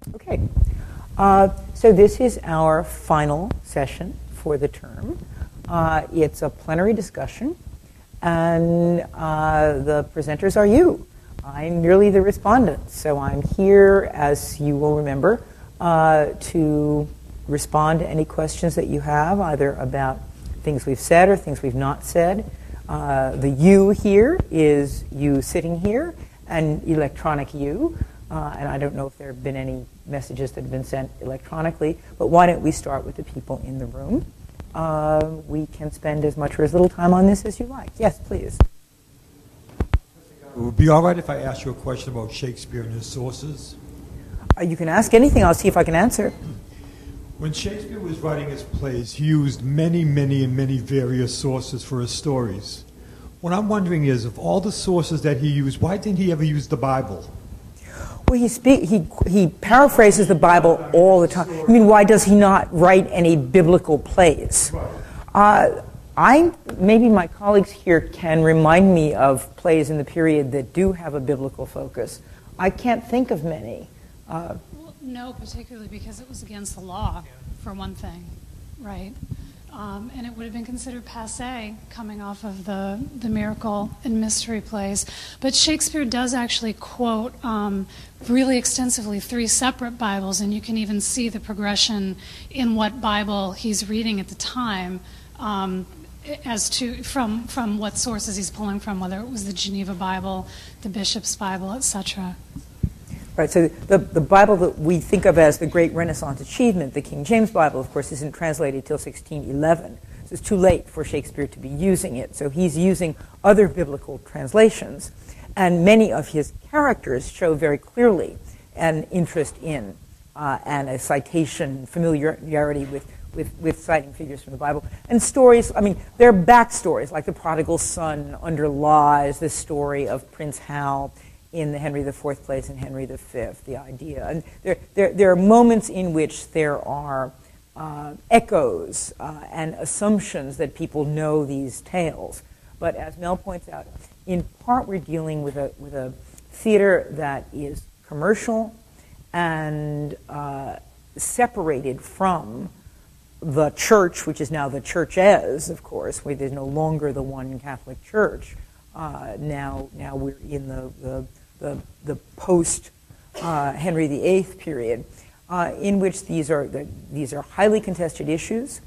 Okay. So this is our final session for the term. It's a plenary discussion, and the presenters are you. I'm merely the respondent, so I'm here, as you will remember, to respond to any questions that you have, either about things we've said or things we've not said. The you here is you sitting here, and electronic you. And I don't know if there have been any messages that have been sent electronically, but why don't we start with the people in the room? We can spend as much or as little time on this as you like. Yes, please. It would be all right if I asked you a question about Shakespeare and his sources? You can ask anything. I'll see if I can answer. When Shakespeare was writing his plays, he used many various sources for his stories. What I'm wondering is, of all the sources that he used, why didn't he ever use the Bible? Well, he paraphrases the Bible all the time. I mean, why does he not write any biblical plays? Maybe my colleagues here can remind me of plays in the period that do have a biblical focus. I can't think of many. Well, no, particularly because it was against the law, for one thing, right? And it would have been considered passé coming off of the miracle and mystery plays. But Shakespeare does actually quote really extensively 3 separate Bibles, and you can even see the progression in what Bible he's reading at the time as to from what sources he's pulling from, whether it was the Geneva Bible, the Bishop's Bible, etc. Right, so the Bible that we think of as the great Renaissance achievement, the King James Bible, of course, isn't translated till 1611. So it's too late for Shakespeare to be using it. So he's using other biblical translations. And many of his characters show very clearly an interest in and a citation, familiarity with citing figures from the Bible. And stories, I mean, there are backstories, like the prodigal son underlies the story of Prince Hal in the Henry IV plays and Henry V, the idea. And there are moments in which there are echoes and assumptions that people know these tales. But as Mel points out, in part we're dealing with a theater that is commercial and separated from the church, which is now the churches, of course, where there's no longer the one Catholic Church. Now we're in the post Henry VIII period, in which these are highly contested issues,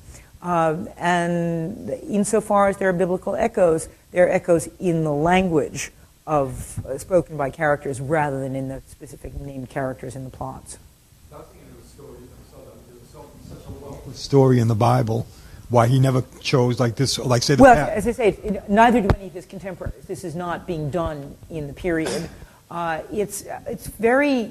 and insofar as there are biblical echoes, there are echoes in the language of spoken by characters rather than in the specific named characters in the plots. I was thinking of the stories themselves. There's such a wealth of story in the Bible. Why he never chose like this, like say the. Well, as I say, neither do any of his contemporaries. This is not being done in the period. It's very,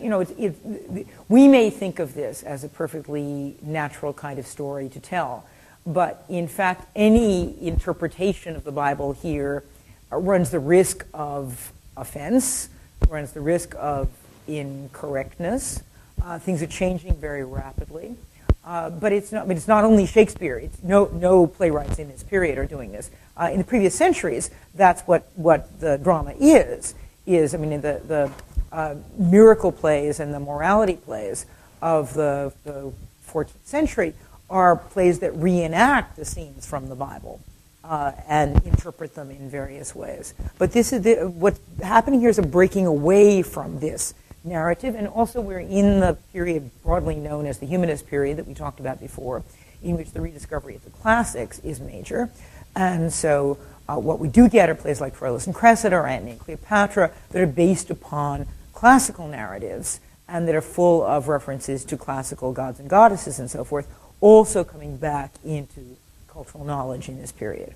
we may think of this as a perfectly natural kind of story to tell, but in fact, any interpretation of the Bible here runs the risk of offense, runs the risk of incorrectness. Things are changing very rapidly. But it's not only Shakespeare. It's no playwrights in this period are doing this. In the previous centuries, that's what the drama is. The miracle plays and the morality plays of the 14th century are plays that reenact the scenes from the Bible and interpret them in various ways. But this is what's happening here is a breaking away from this narrative, and also we're in the period broadly known as the humanist period that we talked about before, in which the rediscovery of the classics is major. And so what we do get are plays like Troilus and Cressida or Antony and Cleopatra that are based upon classical narratives and that are full of references to classical gods and goddesses and so forth, also coming back into cultural knowledge in this period.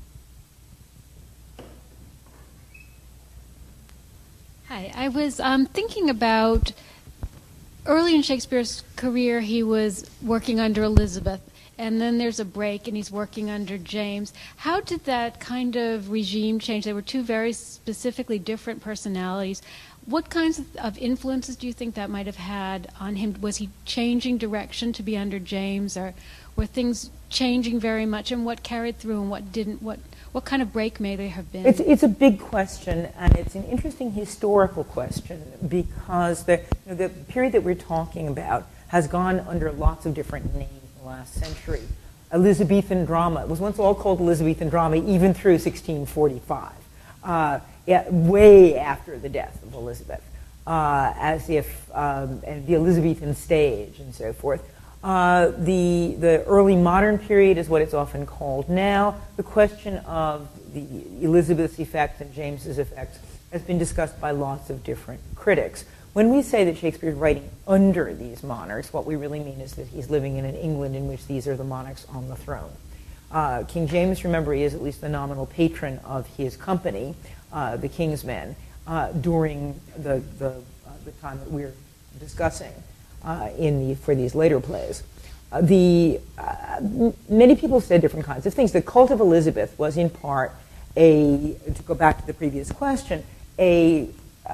Hi, I was thinking about early in Shakespeare's career, he was working under Elizabeth, and then there's a break and he's working under James. How did that kind of regime change? They were two very specifically different personalities. What kinds of influences do you think that might have had on him? Was he changing direction to be under James, or were things changing very much, and what carried through and what didn't? What kind of break may there have been? It's a big question, and it's an interesting historical question, because the period that we're talking about has gone under lots of different names in the last century. Elizabethan drama. It was once all called Elizabethan drama, even through 1645. Way after the death of Elizabeth, as if, and the Elizabethan stage and so forth. The early modern period is what it's often called now. The question of the Elizabeth's effect and James's effect has been discussed by lots of different critics. When we say that Shakespeare is writing under these monarchs, what we really mean is that he's living in an England in which these are the monarchs on the throne. King James, remember, he is at least the nominal patron of his company, the King's Men, during the time that we're discussing for these later plays. Many people said different kinds of things. The cult of Elizabeth was in part to go back to the previous question, a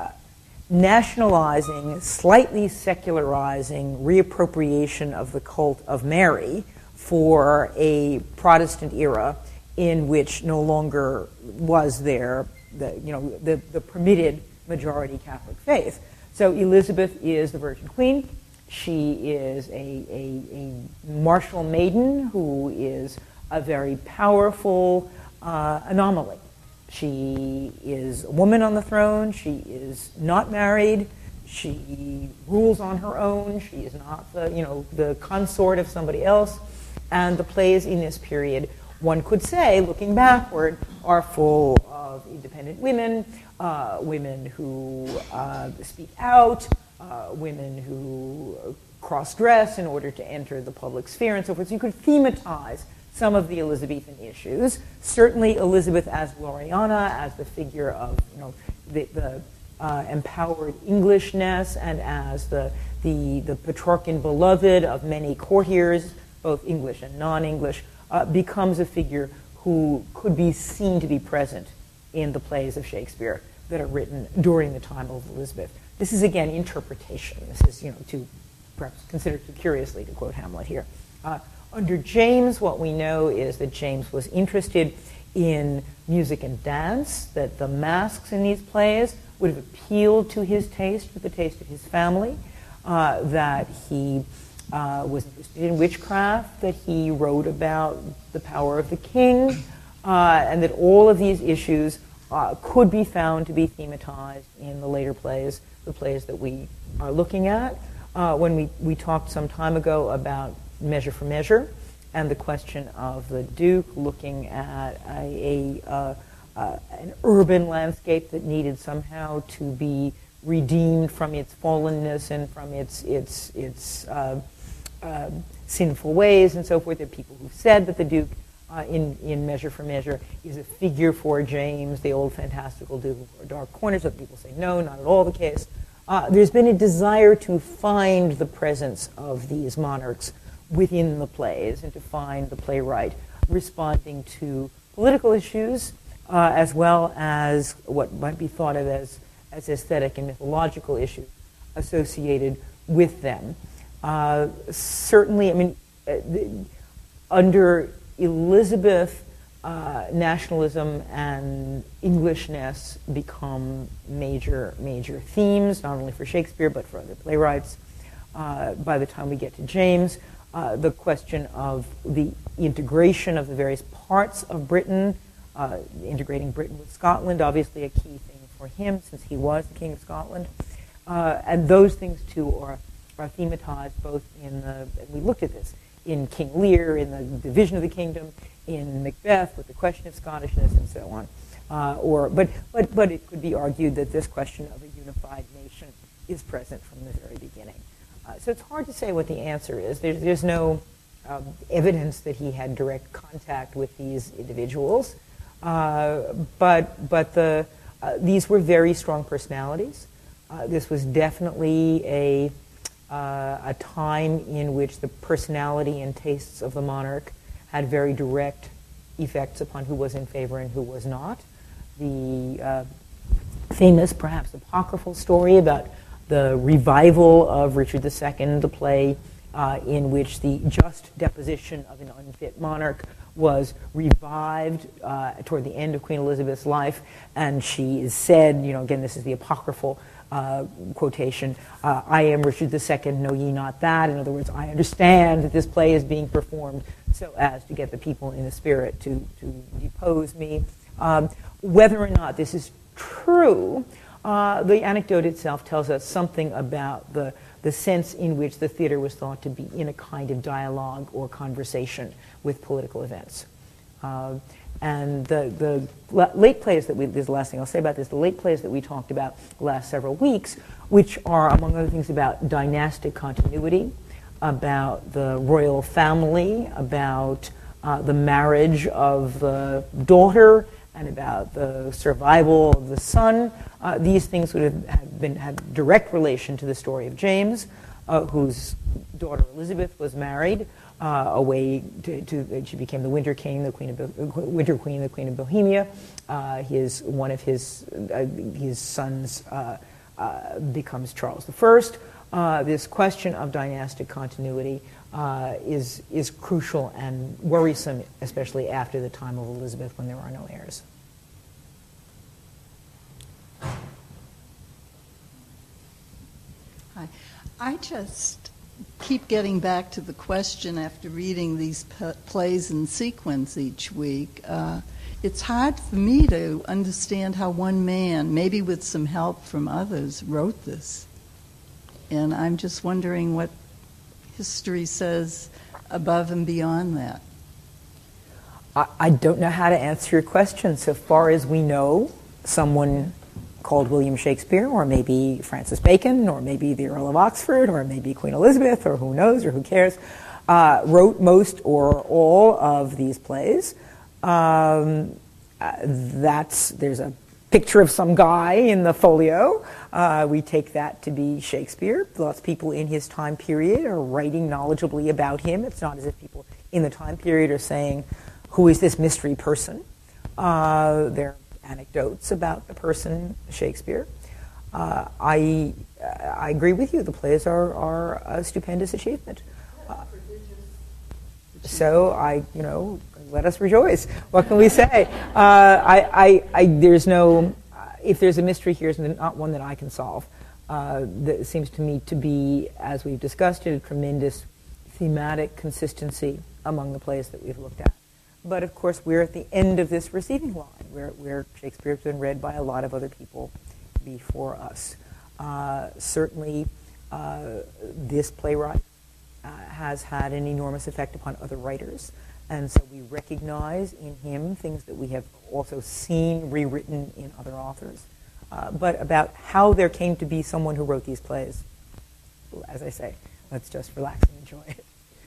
nationalizing, slightly secularizing reappropriation of the cult of Mary for a Protestant era in which no longer was there the permitted majority Catholic faith. So Elizabeth is the Virgin Queen. She is a martial maiden who is a very powerful anomaly. She is a woman on the throne. She is not married. She rules on her own. She is not the consort of somebody else. And the plays in this period, one could say, looking backward, are full of independent women, women who speak out, women who cross-dress in order to enter the public sphere, and so forth. So you could thematize some of the Elizabethan issues. Certainly Elizabeth as Gloriana, as the figure of the empowered Englishness, and as the Petrarchan beloved of many courtiers, both English and non-English, becomes a figure who could be seen to be present in the plays of Shakespeare that are written during the time of Elizabeth. This is, again, interpretation. This is, to perhaps consider too curiously, to quote Hamlet here. Under James, what we know is that James was interested in music and dance, that the masks in these plays would have appealed to his taste, to the taste of his family, that he was interested in witchcraft, that he wrote about the power of the king, and that all of these issues could be found to be thematized in the later plays, the plays that we are looking at. When we talked some time ago about Measure for Measure and the question of the Duke looking at an urban landscape that needed somehow to be redeemed from its fallenness and from its sinful ways and so forth. There are people who said that the Duke in Measure for Measure is a figure for James, the old fantastical Duke of Dark Corners. Other people say no, not at all the case. There's been a desire to find the presence of these monarchs within the plays and to find the playwright responding to political issues as well as what might be thought of as aesthetic and mythological issues associated with them. Certainly, I mean, under Elizabeth, nationalism and Englishness become major themes, not only for Shakespeare but for other playwrights. By the time we get to James, the question of the integration of the various parts of Britain, integrating Britain with Scotland, obviously a key thing for him since he was the King of Scotland. And those things, too, are thematized both in and we looked at this, in King Lear, in the division of the kingdom, in Macbeth with the question of Scottishness and so on. But it could be argued that this question of a unified nation is present from the very beginning. So it's hard to say what the answer is. There's no evidence that he had direct contact with these individuals, but these were very strong personalities. This was definitely a time in which the personality and tastes of the monarch had very direct effects upon who was in favor and who was not. The famous, perhaps apocryphal story about the revival of Richard II, the play in which the just deposition of an unfit monarch was revived toward the end of Queen Elizabeth's life, and she is said, again, this is the apocryphal quotation, I am Richard II, know ye not that? In other words, I understand that this play is being performed so as to get the people in the spirit to depose me. Whether or not this is true, the anecdote itself tells us something about the sense in which the theater was thought to be in a kind of dialogue or conversation with political events. And the late plays that this is the last thing I'll say about this, the late plays that we talked about the last several weeks, which are, among other things, about dynastic continuity, about the royal family, about the marriage of the daughter, and about the survival of the son. These things would have had direct relation to the story of James, whose daughter Elizabeth was married away to she became the Winter King, Winter Queen, the Queen of Bohemia. One of his sons becomes Charles I. This question of dynastic continuity is crucial and worrisome, especially after the time of Elizabeth when there are no heirs. Hi. I just keep getting back to the question after reading these plays in sequence each week. It's hard for me to understand how one man, maybe with some help from others, wrote this. And I'm just wondering what history says above and beyond that. I don't know how to answer your question. So far as we know, someone called William Shakespeare, or maybe Francis Bacon, or maybe the Earl of Oxford, or maybe Queen Elizabeth, or who knows, or who cares, wrote most or all of these plays. There's a picture of some guy in the folio. We take that to be Shakespeare. Lots of people in his time period are writing knowledgeably about him. It's not as if people in the time period are saying, who is this mystery person? There are anecdotes about the person Shakespeare. I agree with you. The plays are a stupendous achievement. So let us rejoice. What can we say? There's no. If there's a mystery here, it's not one that I can solve. That seems to me to be, as we've discussed it, a tremendous thematic consistency among the plays that we've looked at. But of course, we're at the end of this receiving line, where Shakespeare has been read by a lot of other people before us. Certainly, this playwright has had an enormous effect upon other writers, and so we recognize in him things that we have also seen rewritten in other authors. But about how there came to be someone who wrote these plays, as I say, let's just relax and enjoy it.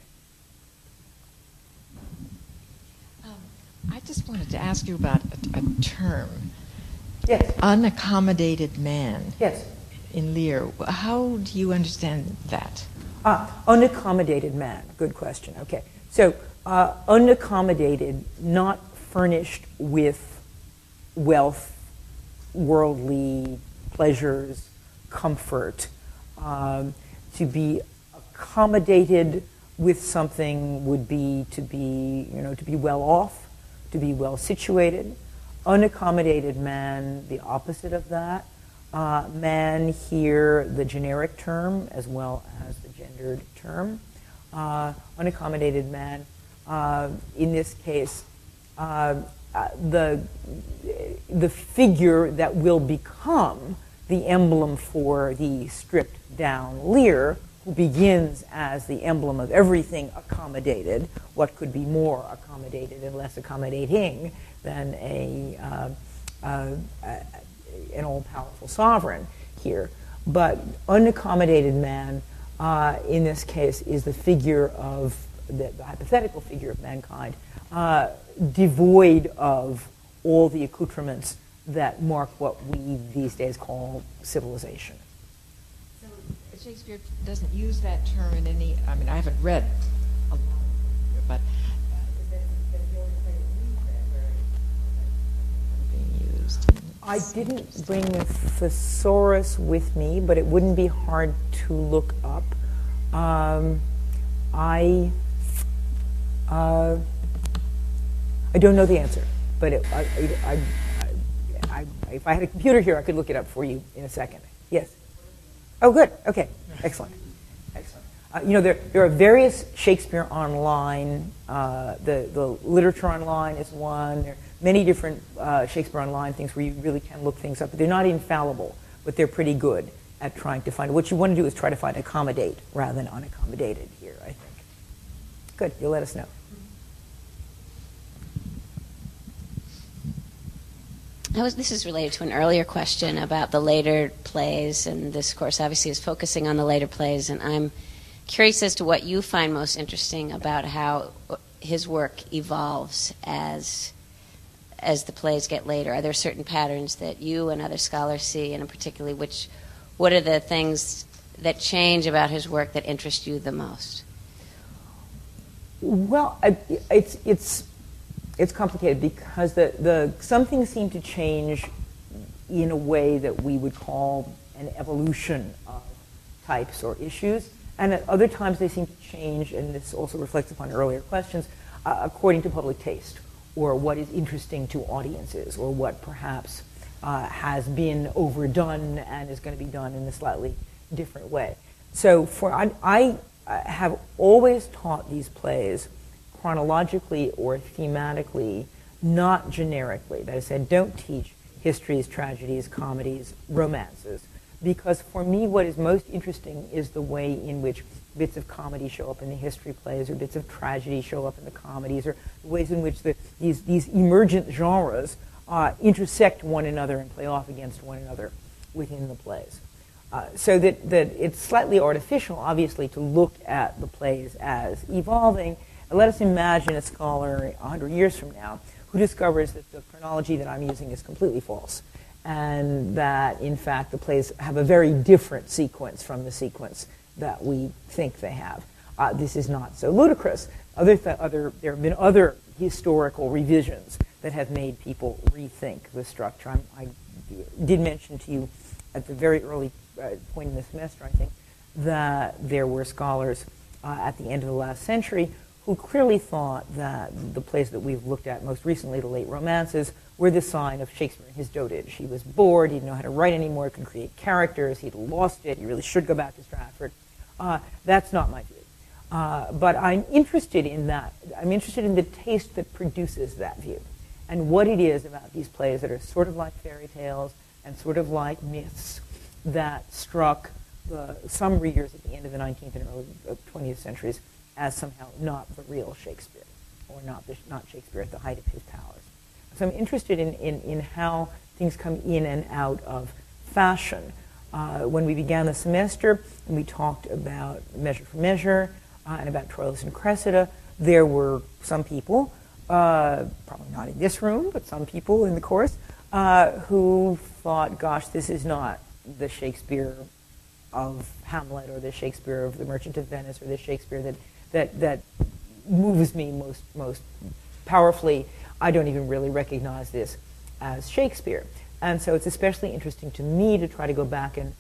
I just wanted to ask you about a term. Yes. Unaccommodated man. Yes. In Lear. How do you understand that? Unaccommodated man. Good question. Okay. So, unaccommodated, not furnished with wealth, worldly pleasures, comfort. To be accommodated with something would be to be well off, to be well situated. Unaccommodated man, the opposite of that. Man here, the generic term as well as the gendered term. Unaccommodated man, in this case, the figure that will become the emblem for the stripped down Lear, who begins as the emblem of everything accommodated. What could be more accommodated and less accommodating than an all-powerful sovereign here? But unaccommodated man, in this case, is the figure of the hypothetical figure of mankind, devoid of all the accoutrements that mark what we these days call civilization. So Shakespeare doesn't use that term in any. I mean, I haven't read a lot of it, but is that the only play that being used? I didn't bring the thesaurus with me, but it wouldn't be hard to look up. I don't know the answer, but if I had a computer here, I could look it up for you in a second. Yes. Oh, good. Okay. Excellent. Excellent. There are various Shakespeare online. The literature online is one. There are many different Shakespeare online things where you really can look things up. But they're not infallible, but they're pretty good at trying to find. What you want to do is try to find accommodate rather than unaccommodated here, I think. Good. You'll let us know. This is related to an earlier question about the later plays, and this course obviously is focusing on the later plays, and I'm curious as to what you find most interesting about how his work evolves as the plays get later. Are there certain patterns that you and other scholars see, and particularly what are the things that change about his work that interest you the most? Well, it's complicated because some things seem to change in a way that we would call an evolution of types or issues, and at other times they seem to change, and this also reflects upon earlier questions, according to public taste, or what is interesting to audiences, or what perhaps has been overdone and is going to be done in a slightly different way. So I have always taught these plays chronologically or thematically, not generically. That is, I don't teach histories, tragedies, comedies, romances, because for me what is most interesting is the way in which bits of comedy show up in the history plays, or bits of tragedy show up in the comedies, or the ways in which these emergent genres intersect one another and play off against one another within the plays. So that it's slightly artificial, obviously, to look at the plays as evolving. Let us imagine a scholar 100 years from now who discovers that the chronology that I'm using is completely false, and that, in fact, the plays have a very different sequence from the sequence that we think they have. This is not so ludicrous. There have been other historical revisions that have made people rethink the structure. I did mention to you at the very early point in the semester, I think, that there were scholars at the end of the last century who clearly thought that the plays that we've looked at most recently, the late romances, were the sign of Shakespeare and his dotage. He was bored, he didn't know how to write anymore, couldn't create characters, he'd lost it, he really should go back to Stratford. That's not my view. But I'm interested in that. I'm interested in the taste that produces that view, and what it is about these plays that are sort of like fairy tales and sort of like myths that struck some readers at the end of the 19th and early 20th centuries as somehow not the real Shakespeare, or not Shakespeare at the height of his powers. So I'm interested in how things come in and out of fashion. When we began the semester and we talked about Measure for Measure and about Troilus and Cressida, there were some people, probably not in this room, but some people in the course, who thought, gosh, this is not the Shakespeare of Hamlet, or the Shakespeare of The Merchant of Venice, or the Shakespeare that moves me most powerfully. I don't even really recognize this as Shakespeare. And so it's especially interesting to me to try to go back and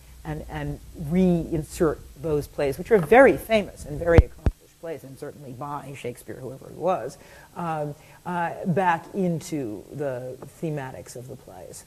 reinsert those plays, which are very famous and very accomplished plays, and certainly by Shakespeare, whoever he was, back into the thematics of the plays.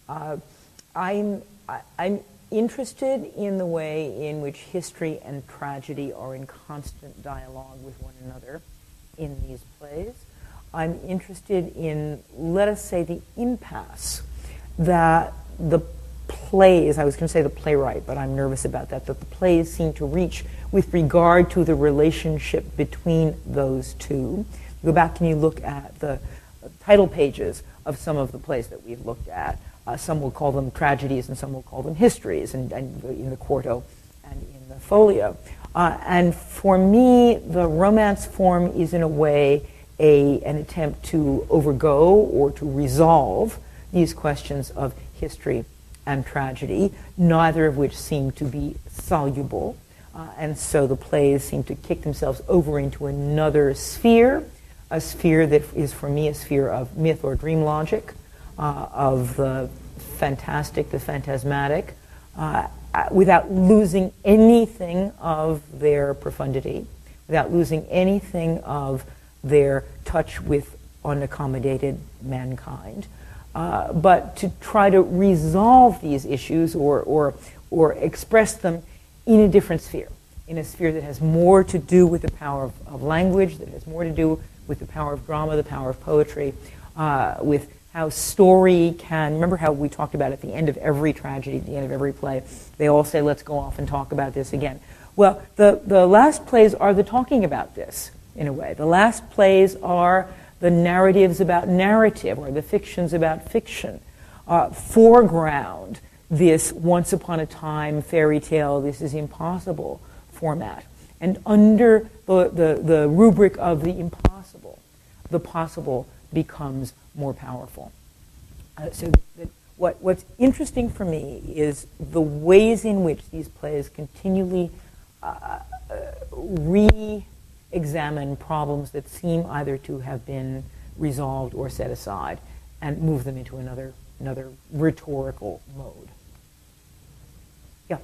I'm interested in the way in which history and tragedy are in constant dialogue with one another in these plays. I'm interested in, let us say, the impasse that the plays, I was going to say the playwright, but I'm nervous about that the plays seem to reach with regard to the relationship between those two. You go back and you look at the title pages of some of the plays that we've looked at. Some will call them tragedies and some will call them histories, and in the quarto and in the folio. And for me, the romance form is in a way an attempt to overgo or to resolve these questions of history and tragedy, neither of which seem to be soluble. And so the plays seem to kick themselves over into another sphere, a sphere that is for me a sphere of myth or dream logic, of the fantastic, the phantasmatic, without losing anything of their profundity, without losing anything of their touch with unaccommodated mankind, but to try to resolve these issues or express them in a different sphere, in a sphere that has more to do with the power of language, that has more to do with the power of drama, the power of poetry, with how story can, remember how we talked about at the end of every tragedy, at the end of every play, they all say, let's go off and talk about this again. Well, the last plays are the talking about this, in a way. The last plays are the narratives about narrative, or the fictions about fiction. Foreground this once upon a time fairy tale, this is impossible format. And under the rubric of the impossible, the possible becomes more powerful. What's interesting for me is the ways in which these plays continually re-examine problems that seem either to have been resolved or set aside and move them into another rhetorical mode. Yeah.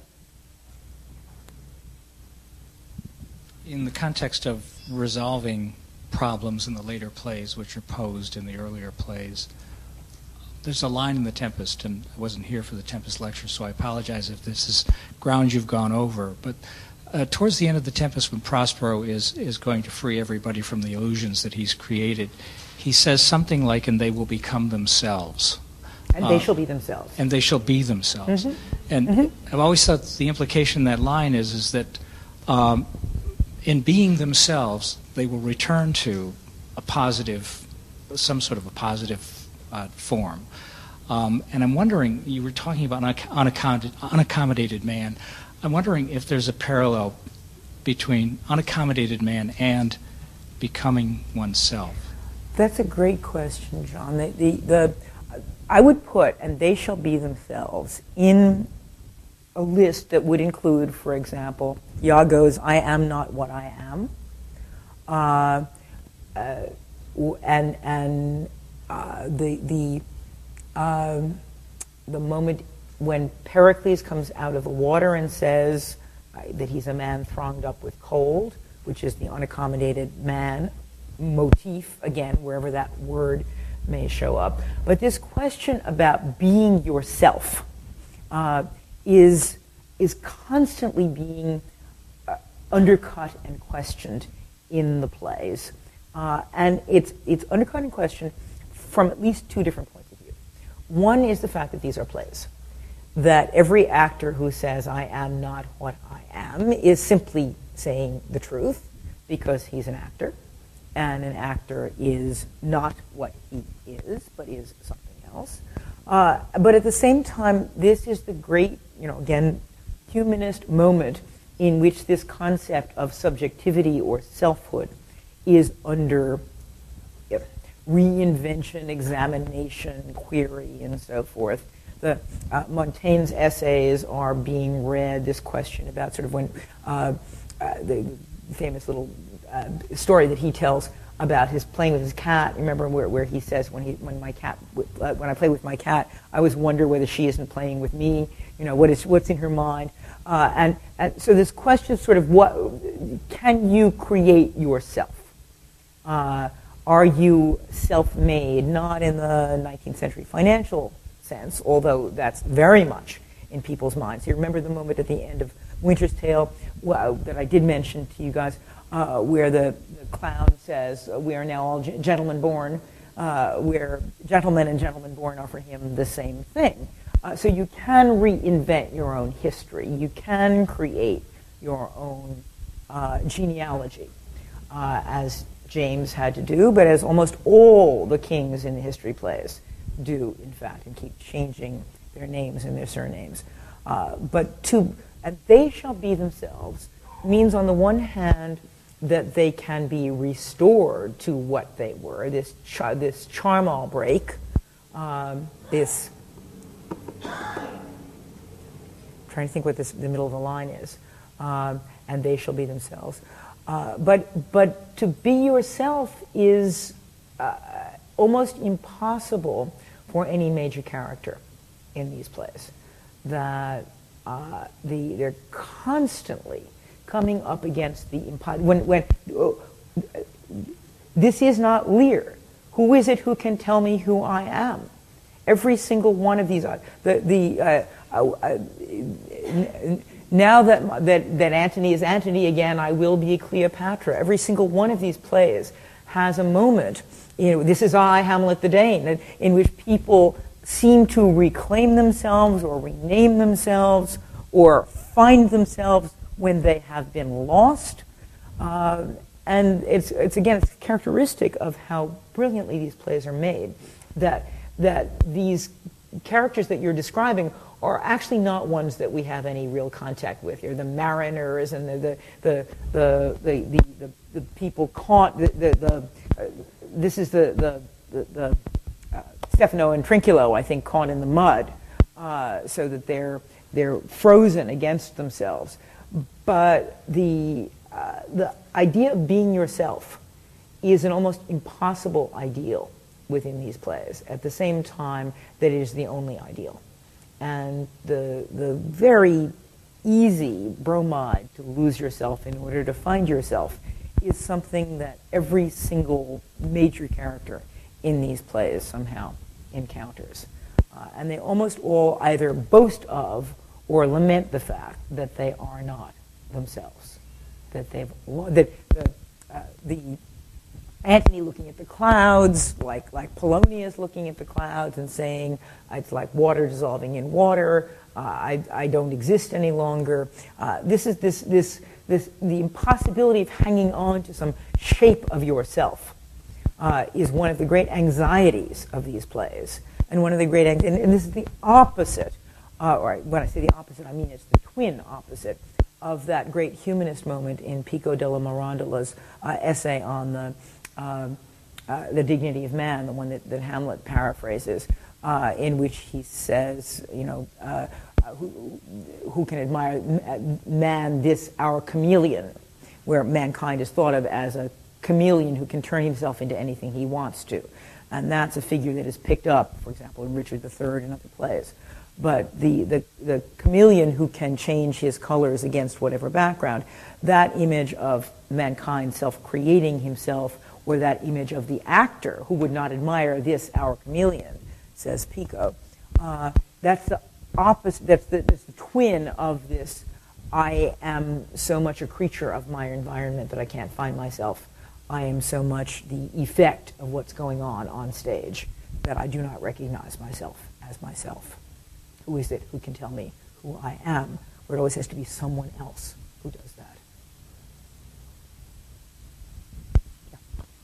In the context of resolving problems in the later plays which are posed in the earlier plays, there's a line in The Tempest, and I wasn't here for the Tempest lecture, so I apologize if this is ground you've gone over, but towards the end of The Tempest, when Prospero is going to free everybody from the illusions that he's created, he says something like, and they will become themselves. And they shall be themselves. And they shall be themselves. Mm-hmm. And I've always thought the implication in that line is that in being themselves, they will return to a positive, some sort of a positive form. And I'm wondering, you were talking about unaccommodated man. I'm wondering if there's a parallel between unaccommodated man and becoming oneself. That's a great question, John. I would put, and they shall be themselves, in a list that would include, for example, Iago's I am not what I am, the moment when Pericles comes out of the water and says that he's a man thronged up with cold, which is the unaccommodated man motif, again, wherever that word may show up. But this question about being yourself is constantly being undercut and questioned in the plays. And it's undercut and questioned from at least two different points of view. One is the fact that these are plays, that every actor who says, I am not what I am, is simply saying the truth because he's an actor, and an actor is not what he is, but is something else. But at the same time, this is the great, again, humanist moment in which this concept of subjectivity or selfhood is under reinvention, examination, query, and so forth. Montaigne's essays are being read, this question about sort of when the famous little story that he tells about his playing with his cat. Remember where he says when I play with my cat, I always wonder whether she isn't playing with me. What's in her mind, and so this question is sort of what can you create yourself? Are you self-made? Not in the 19th century financial sense, although that's very much in people's minds. You remember the moment at the end of Winter's Tale that I did mention to you guys, where the clown says, we are now all gentlemen born, where gentlemen and gentlemen born are for him the same thing. So you can reinvent your own history. You can create your own genealogy, as James had to do, but as almost all the kings in the history plays do, in fact, and keep changing their names and their surnames. And they shall be themselves means, on the one hand, that they can be restored to what they were, this charmal break, this, trying to think what the middle of the line is, and they shall be themselves. But to be yourself is almost impossible for any major character. in these plays, that they're constantly coming up against the when this is not Lear. Who is it who can tell me who I am? Every single one of these, now that Antony is Antony again, I will be Cleopatra. Every single one of these plays has a moment, this is I, Hamlet the Dane, in which people seem to reclaim themselves or rename themselves or find themselves when they have been lost. And it's characteristic of how brilliantly these plays are made, that these characters that you're describing are actually not ones that we have any real contact with. You're the mariners and the people caught. This is the Stefano and Trinculo, I think, caught in the mud, so that they're frozen against themselves. But the idea of being yourself is an almost impossible ideal within these plays, at the same time that it is the only ideal. And the very easy bromide to lose yourself in order to find yourself is something that every single major character in these plays somehow encounters. And they almost all either boast of or lament the fact that they are not themselves. That the Antony looking at the clouds, like Polonius looking at the clouds and saying, it's like water dissolving in water, I don't exist any longer. The impossibility of hanging on to some shape of yourself is one of the great anxieties of these plays. And one of the great, and this is the opposite, or when I say the opposite, I mean it's the twin opposite of that great humanist moment in Pico della Mirandola's essay on the dignity of man, the one that Hamlet paraphrases, in which he says, who can admire man, this our chameleon, where mankind is thought of as a chameleon who can turn himself into anything he wants to. And that's a figure that is picked up, for example, in Richard III and other plays. But the chameleon who can change his colors against whatever background, that image of mankind self-creating himself, or that image of the actor who would not admire this, our chameleon, says Pico, that's the opposite, that's the twin of this, I am so much a creature of my environment that I can't find myself. I am so much the effect of what's going on stage that I do not recognize myself as myself. Who is it who can tell me who I am? Or it always has to be someone else who does that. Yeah.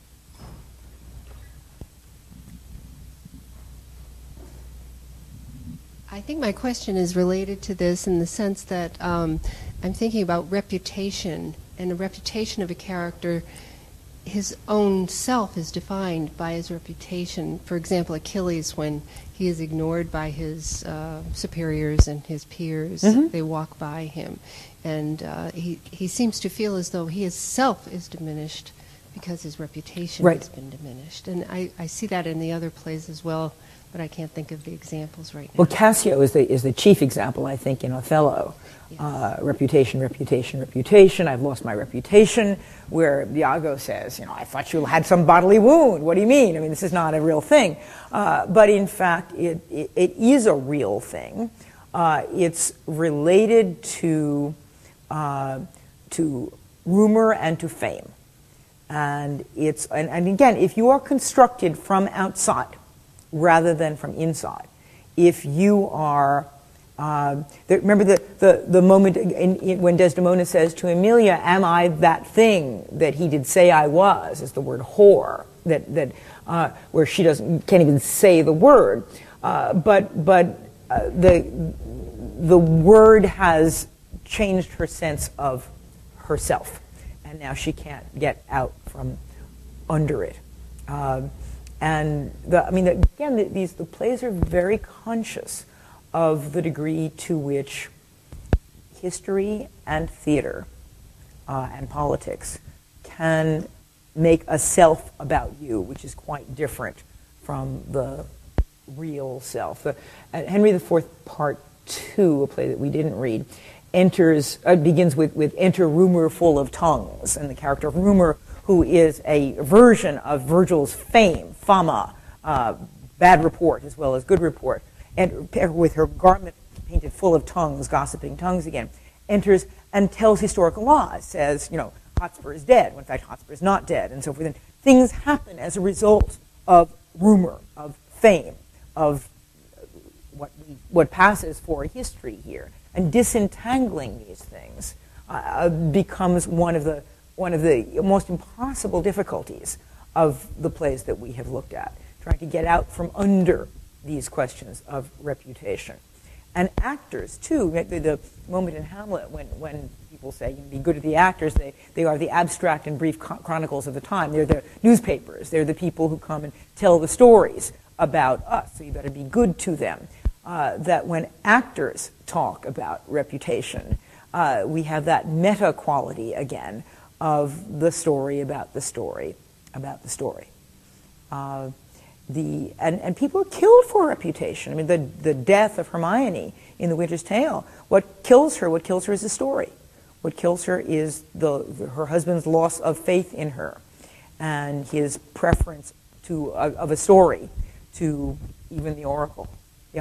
I think my question is related to this in the sense that I'm thinking about reputation, and the reputation of a character. His own self is defined by his reputation. For example, Achilles, when he is ignored by his superiors and his peers, they walk by him. And he seems to feel as though his self is diminished because his reputation has been diminished. And I see that in the other plays as well, but I can't think of the examples right now. Well, Cassio is the chief example, I think, in Othello. Yes. Reputation, reputation, reputation. I've lost my reputation. Where Iago says, I thought you had some bodily wound. What do you mean? I mean, this is not a real thing. But in fact, it is a real thing. It's related to rumor and to fame. And and again, if you are constructed from outside rather than from inside, if you are remember the moment when Desdemona says to Emilia, "Am I that thing that he did say I was?" Is the word whore where she can't even say the word, but the word has changed her sense of herself, and now she can't get out from under it. The plays are very conscious of the degree to which history and theater and politics can make a self about you, which is quite different from the real self. Henry IV, Part 2, a play that we didn't read, begins with enter Rumour full of tongues, and the character of Rumour, who is a version of Virgil's fame, fama, bad report as well as good report, and with her garment painted full of tongues, gossiping tongues again, enters and tells historical lies, says, Hotspur is dead, when in fact Hotspur is not dead, and so forth. And things happen as a result of rumor, of fame, of what passes for history here. And disentangling these things becomes one of the most impossible difficulties of the plays that we have looked at, trying to get out from under these questions of reputation. And actors, too, the moment in Hamlet when people say, be good at the actors, they are the abstract and brief chronicles of the time. They're the newspapers. They're the people who come and tell the stories about us, so you better be good to them. That when actors talk about reputation, we have that meta quality again of the story about the story about the story. And people are killed for reputation. I mean, the death of Hermione in The Winter's Tale, what kills her is the story. What kills her is her husband's loss of faith in her and his preference of a story to even the oracle. Yeah.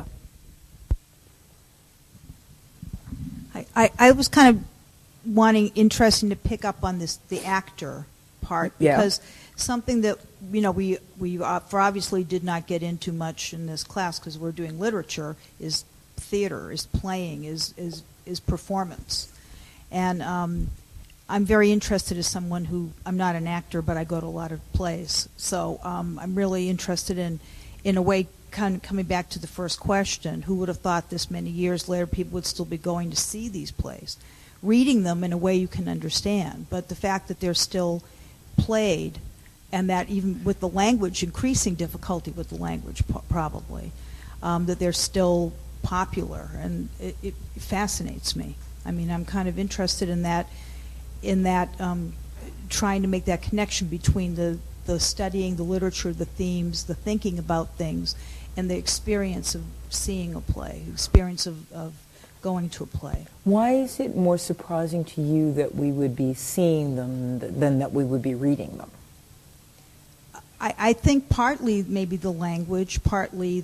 I was kind of interesting to pick up on the actor part, because something that we for obviously did not get into much in this class because we're doing literature is theater, is playing, is performance, and I'm very interested as someone who I'm not an actor, but I go to a lot of plays, so I'm really interested in a way. Kind of coming back to the first question, who would have thought this many years later people would still be going to see these plays, reading them in a way you can understand, but the fact that they're still played, and that even with the language, increasing difficulty with the language probably, that they're still popular, and it fascinates me. I mean, I'm kind of interested in that trying to make that connection between the studying the literature, the themes, the thinking about things, and the experience of seeing a play, the experience of going to a play. Why is it more surprising to you that we would be seeing them than that we would be reading them? I think partly maybe the language, partly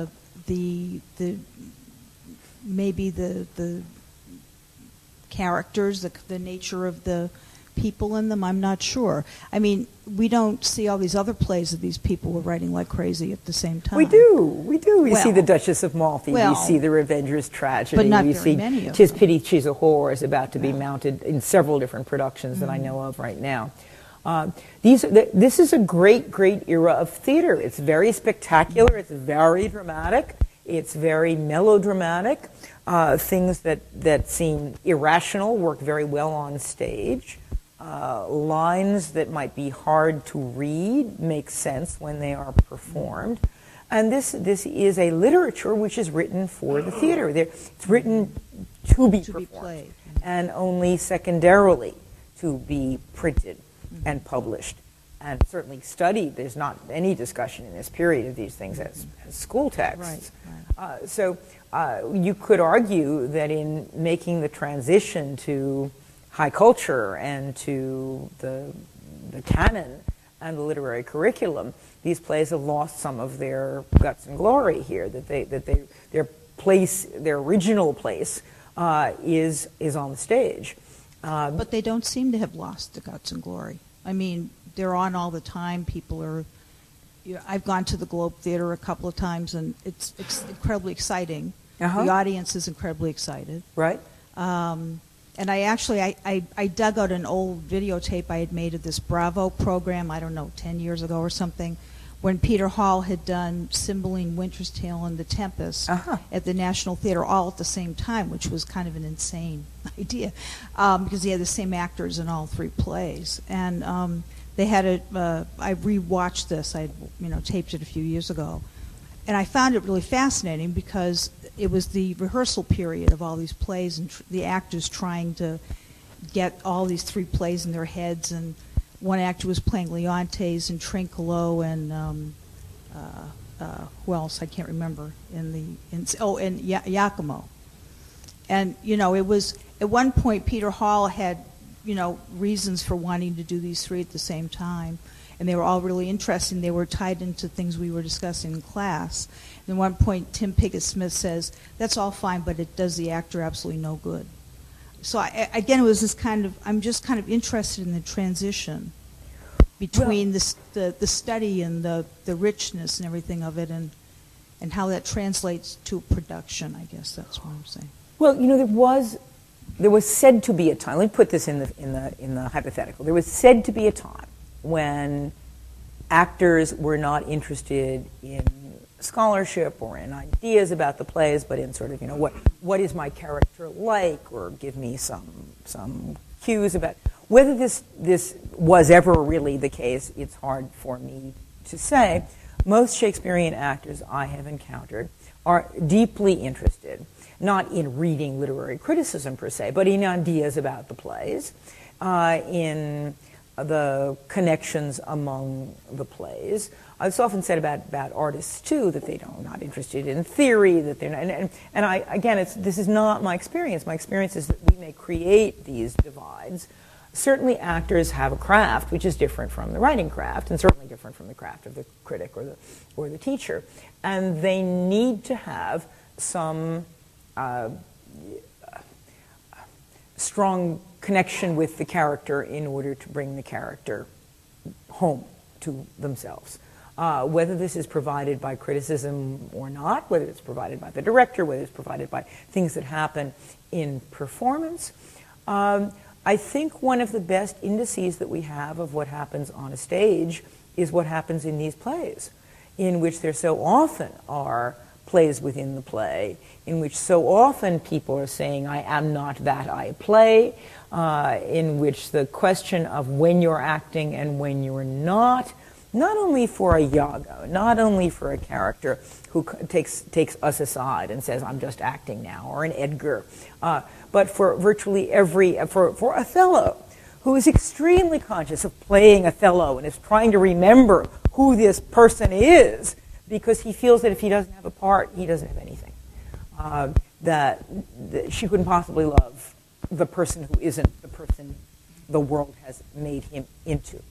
maybe the characters, the nature of the people in them. I'm not sure. I mean, we don't see all these other plays that these people were writing like crazy at the same time. We do. We see The Duchess of Malfi. We see The Revenger's Tragedy. But not we very see many of Tis them. Pity She's a Whore is about to be mounted in several different productions that I know of right now. This is a great, great era of theater. It's very spectacular. It's very dramatic. It's very melodramatic. Things that seem irrational work very well on stage. Lines that might be hard to read make sense when they are performed. And this is a literature which is written for the theater. It's written to be performed, played. and only secondarily to be printed and published and certainly studied. There's not any discussion in this period of these things as school texts. Right. So you could argue that in making the transition to high culture and to the canon and the literary curriculum, these plays have lost some of their guts and glory here. Their original place is on the stage. But they don't seem to have lost the guts and glory. I mean, they're on all the time. People are. I've gone to the Globe Theater a couple of times, and it's incredibly exciting. Uh-huh. The audience is incredibly excited. Right. And I dug out an old videotape I had made of this Bravo program, I don't know, 10 years ago or something, when Peter Hall had done Cymbeline, Winter's Tale, and The Tempest at the National Theater all at the same time, which was kind of an insane idea, because he had the same actors in all three plays. And they had I rewatched this, I taped it a few years ago, and I found it really fascinating because it was the rehearsal period of all these plays and the actors trying to get all these three plays in their heads. And one actor was playing Leontes and Trinculo and who else? I can't remember. And Giacomo. And, it was, at one point, Peter Hall had, reasons for wanting to do these three at the same time. And they were all really interesting. They were tied into things we were discussing in class. And at one point, Tim Piggott-Smith says, that's all fine, but it does the actor absolutely no good. So, again, it was this I'm just kind of interested in the transition between the study and the richness and everything of it and how that translates to production, I guess that's what I'm saying. Well, there was said to be a time. Let me put this in the hypothetical. There was said to be a time when actors were not interested in scholarship or in ideas about the plays, but in sort of what is my character like, or give me some cues about whether this was ever really the case. It's hard for me to say. Most Shakespearean actors I have encountered are deeply interested, not in reading literary criticism per se, but in ideas about the plays, in the connections among the plays. It's often said about artists too that they're not interested in theory, that they're not, and I again, this is not my experience. My experience is that we may create these divides. Certainly, actors have a craft which is different from the writing craft, and certainly different from the craft of the critic or the teacher, and they need to have some strong connection with the character in order to bring the character home to themselves. Whether this is provided by criticism or not, whether it's provided by the director, whether it's provided by things that happen in performance. I think one of the best indices that we have of what happens on a stage is what happens in these plays, in which there so often are plays within the play, in which so often people are saying, I am not that I play, in which the question of when you're acting and when you're not only for a Iago, not only for a character who takes us aside and says, I'm just acting now, or an Edgar, but for virtually for Othello, who is extremely conscious of playing Othello and is trying to remember who this person is, because he feels that if he doesn't have a part, he doesn't have anything. That she couldn't possibly love the person who isn't the person the world has made him into.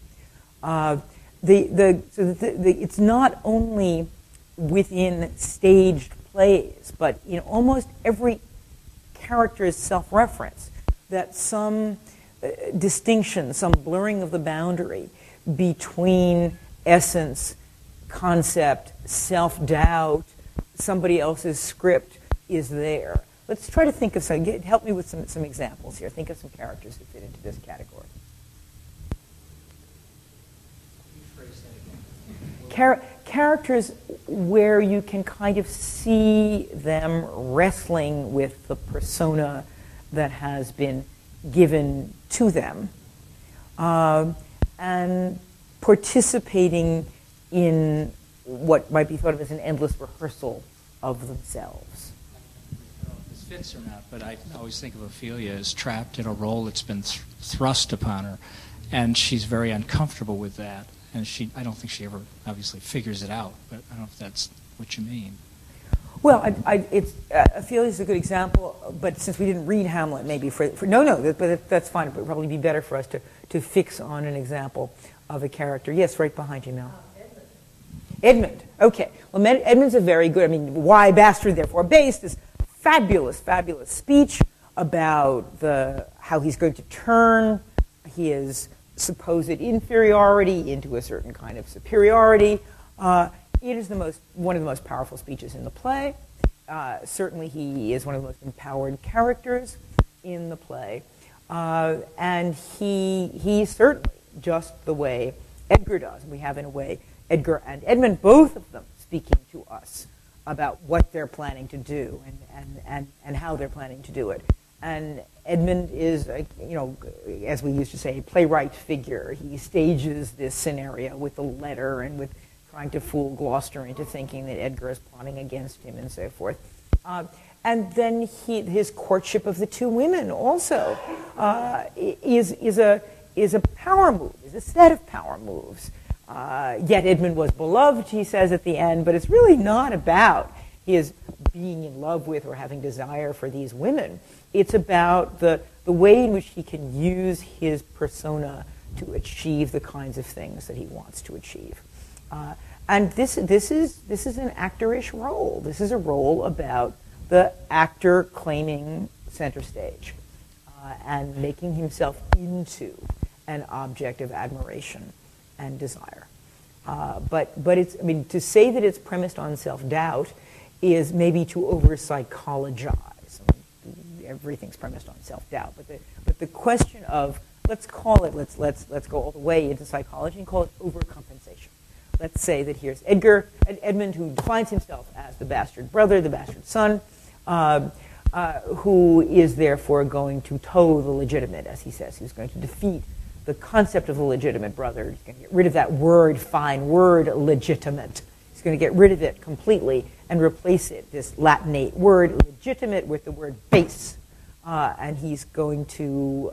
It's not only within staged plays, but in almost every character's self-reference, that some distinction, some blurring of the boundary between essence, concept, self-doubt, somebody else's script is there. Let's try to think of some. Help me with some examples here. Think of some characters who fit into this category. Characters where you can kind of see them wrestling with the persona that has been given to them, and participating in what might be thought of as an endless rehearsal of themselves. I don't know if this fits or not, but I always think of Ophelia as trapped in a role that's been thrust upon her, and she's very uncomfortable with that. And I don't think she ever obviously figures it out, but I don't know if that's what you mean. Well, Ophelia's a good example, but since we didn't read Hamlet, maybe but that's fine. It would probably be better for us to fix on an example of a character. Yes, right behind you, Mel. Edmund. Okay. Well, Edmund's a very good, Why Bastard Therefore Based is fabulous, fabulous speech about how he's going to turn his supposed inferiority into a certain kind of superiority. It is one of the most powerful speeches in the play. Certainly he is one of the most empowered characters in the play. And he's certainly just the way Edgar does. We have, in a way, Edgar and Edmund, both of them speaking to us about what they're planning to do and how they're planning to do it. And Edmund is, as we used to say, a playwright figure. He stages this scenario with the letter and with trying to fool Gloucester into thinking that Edgar is plotting against him and so forth. And then his courtship of the two women also is a power move, is a set of power moves. Yet Edmund was beloved, he says at the end, but it's really not about his being in love with or having desire for these women. It's about the way in which he can use his persona to achieve the kinds of things that he wants to achieve. And this is an actor-ish role. This is a role about the actor claiming center stage and making himself into an object of admiration and desire. But it's, I mean, to say that it's premised on self-doubt is maybe to over-psychologize. Everything's premised on self-doubt. But the question of, let's call it, let's go all the way into psychology and call it overcompensation. Let's say that here's Edmund, who defines himself as the bastard brother, the bastard son, who is therefore going to toe the legitimate, as he says. He's going to defeat the concept of the legitimate brother. He's going to get rid of that fine word, legitimate. He's going to get rid of it completely and replace it, this Latinate word, legitimate, with the word base. And he's going to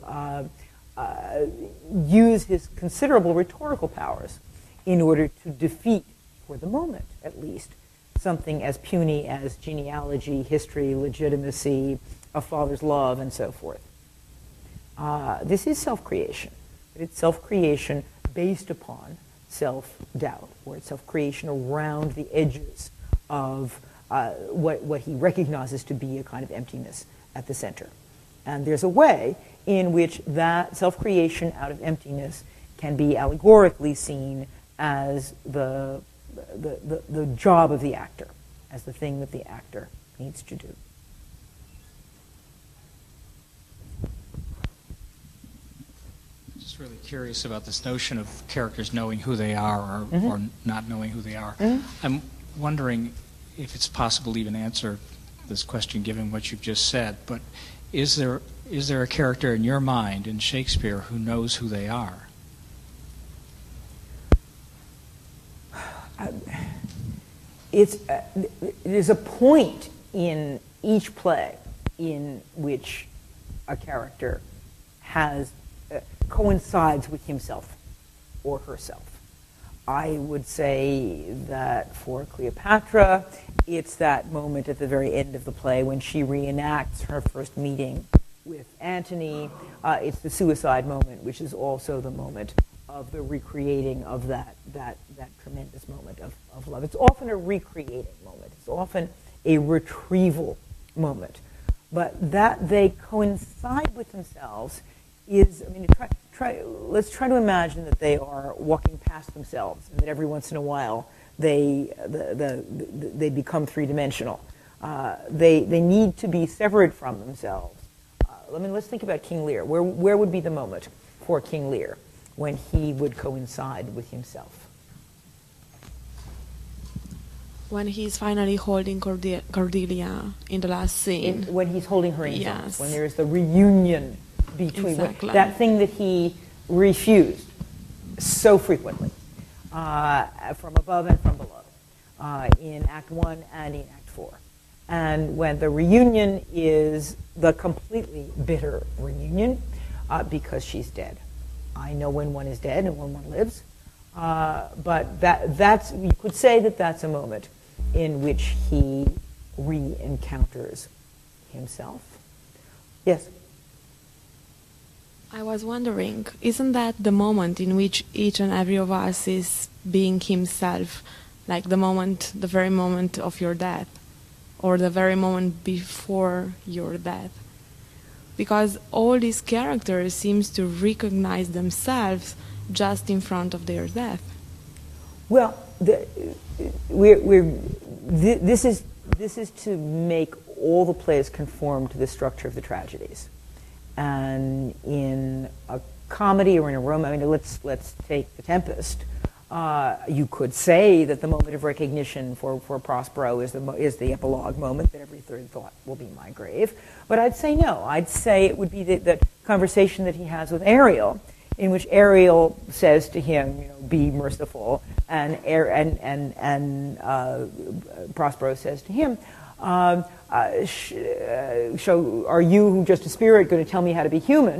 use his considerable rhetorical powers in order to defeat, for the moment at least, something as puny as genealogy, history, legitimacy, a father's love, and so forth. This is self-creation. But it's self-creation based upon self-doubt, or it's self-creation around the edges of what he recognizes to be a kind of emptiness at the center. And there's a way in which that self-creation out of emptiness can be allegorically seen as the job of the actor, as the thing that the actor needs to do. I'm just really curious about this notion of characters knowing who they are or not knowing who they are. I'm wondering if it's possible to even answer this question given what you've just said, but is there a character in your mind in Shakespeare who knows who they are? There's a point in each play in which a character coincides with himself or herself. I would say that for Cleopatra, it's that moment at the very end of the play when she reenacts her first meeting with Antony. It's the suicide moment, which is also the moment of the recreating of that tremendous moment of love. It's often a recreating moment. It's often a retrieval moment. But that they coincide with themselves is, I mean, let's try to imagine that they are walking past themselves, and that every once in a while they become three-dimensional. They need to be severed from themselves. Let's think about King Lear. Where would be the moment for King Lear when he would coincide with himself? When he's finally holding Cordelia in the last scene. When he's holding her in his arms. Yes. When there's the reunion between exactly. that thing that he refused so frequently, from above and from below, in Act 1 and in Act 4. And when the reunion is the completely bitter reunion, because she's dead. I know when one is dead and when one lives, but that's, you could say that that's a moment in which he re-encounters himself. Yes? I was wondering, isn't that the moment in which each and every of us is being himself, like the very moment of your death, or the very moment before your death? Because all these characters seems to recognize themselves just in front of their death. Well, this is to make all the plays conform to the structure of the tragedies. And in a comedy or in a romance, I mean, let's take The Tempest. You could say that the moment of recognition for Prospero is the epilogue moment, that every third thought will be my grave. But I'd say no. I'd say it would be the conversation that he has with Ariel, in which Ariel says to him, be merciful, and Prospero says to him, are you, who just a spirit, going to tell me how to be human?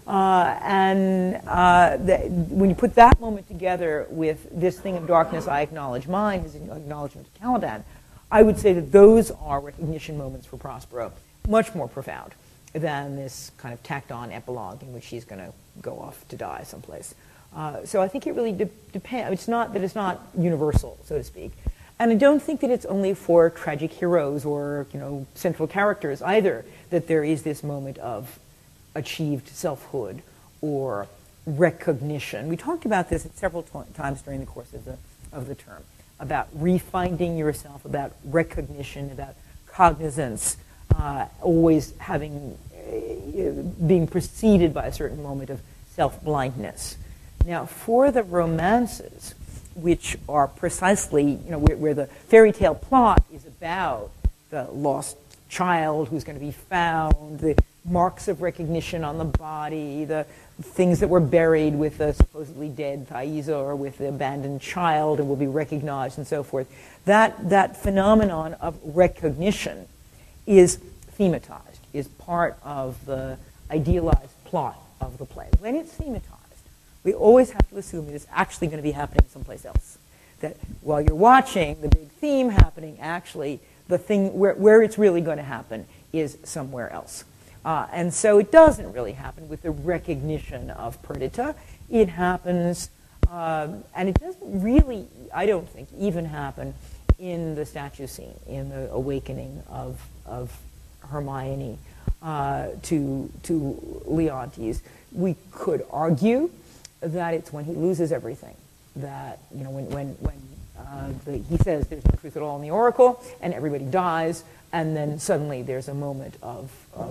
When you put that moment together with this thing of darkness, I acknowledge mine, his acknowledgement to Caliban, I would say that those are recognition moments for Prospero, much more profound than this kind of tacked-on epilogue in which she's going to go off to die someplace. So I think it really depends. It's not that it's not universal, so to speak. And I don't think that it's only for tragic heroes or, central characters either, that there is this moment of achieved selfhood or recognition. We talked about this at several times during the course of the term, about refinding yourself, about recognition, about cognizance, always being preceded by a certain moment of self-blindness. Now, for the romances, which are precisely, where the fairy tale plot is about the lost child who's going to be found, the marks of recognition on the body, the things that were buried with the supposedly dead Thaisa or with the abandoned child and will be recognized and so forth. That phenomenon of recognition is thematized, is part of the idealized plot of the play. When it's thematized, we always have to assume it is actually going to be happening someplace else. That while you're watching the big theme happening, actually the thing where it's really going to happen is somewhere else. And so it doesn't really happen with the recognition of Perdita. It happens, and it doesn't really, I don't think, even happen in the statue scene, in the awakening of Hermione to Leontes. We could argue that it's when he loses everything, that when he says there's no truth at all in the oracle, and everybody dies, and then suddenly there's a moment of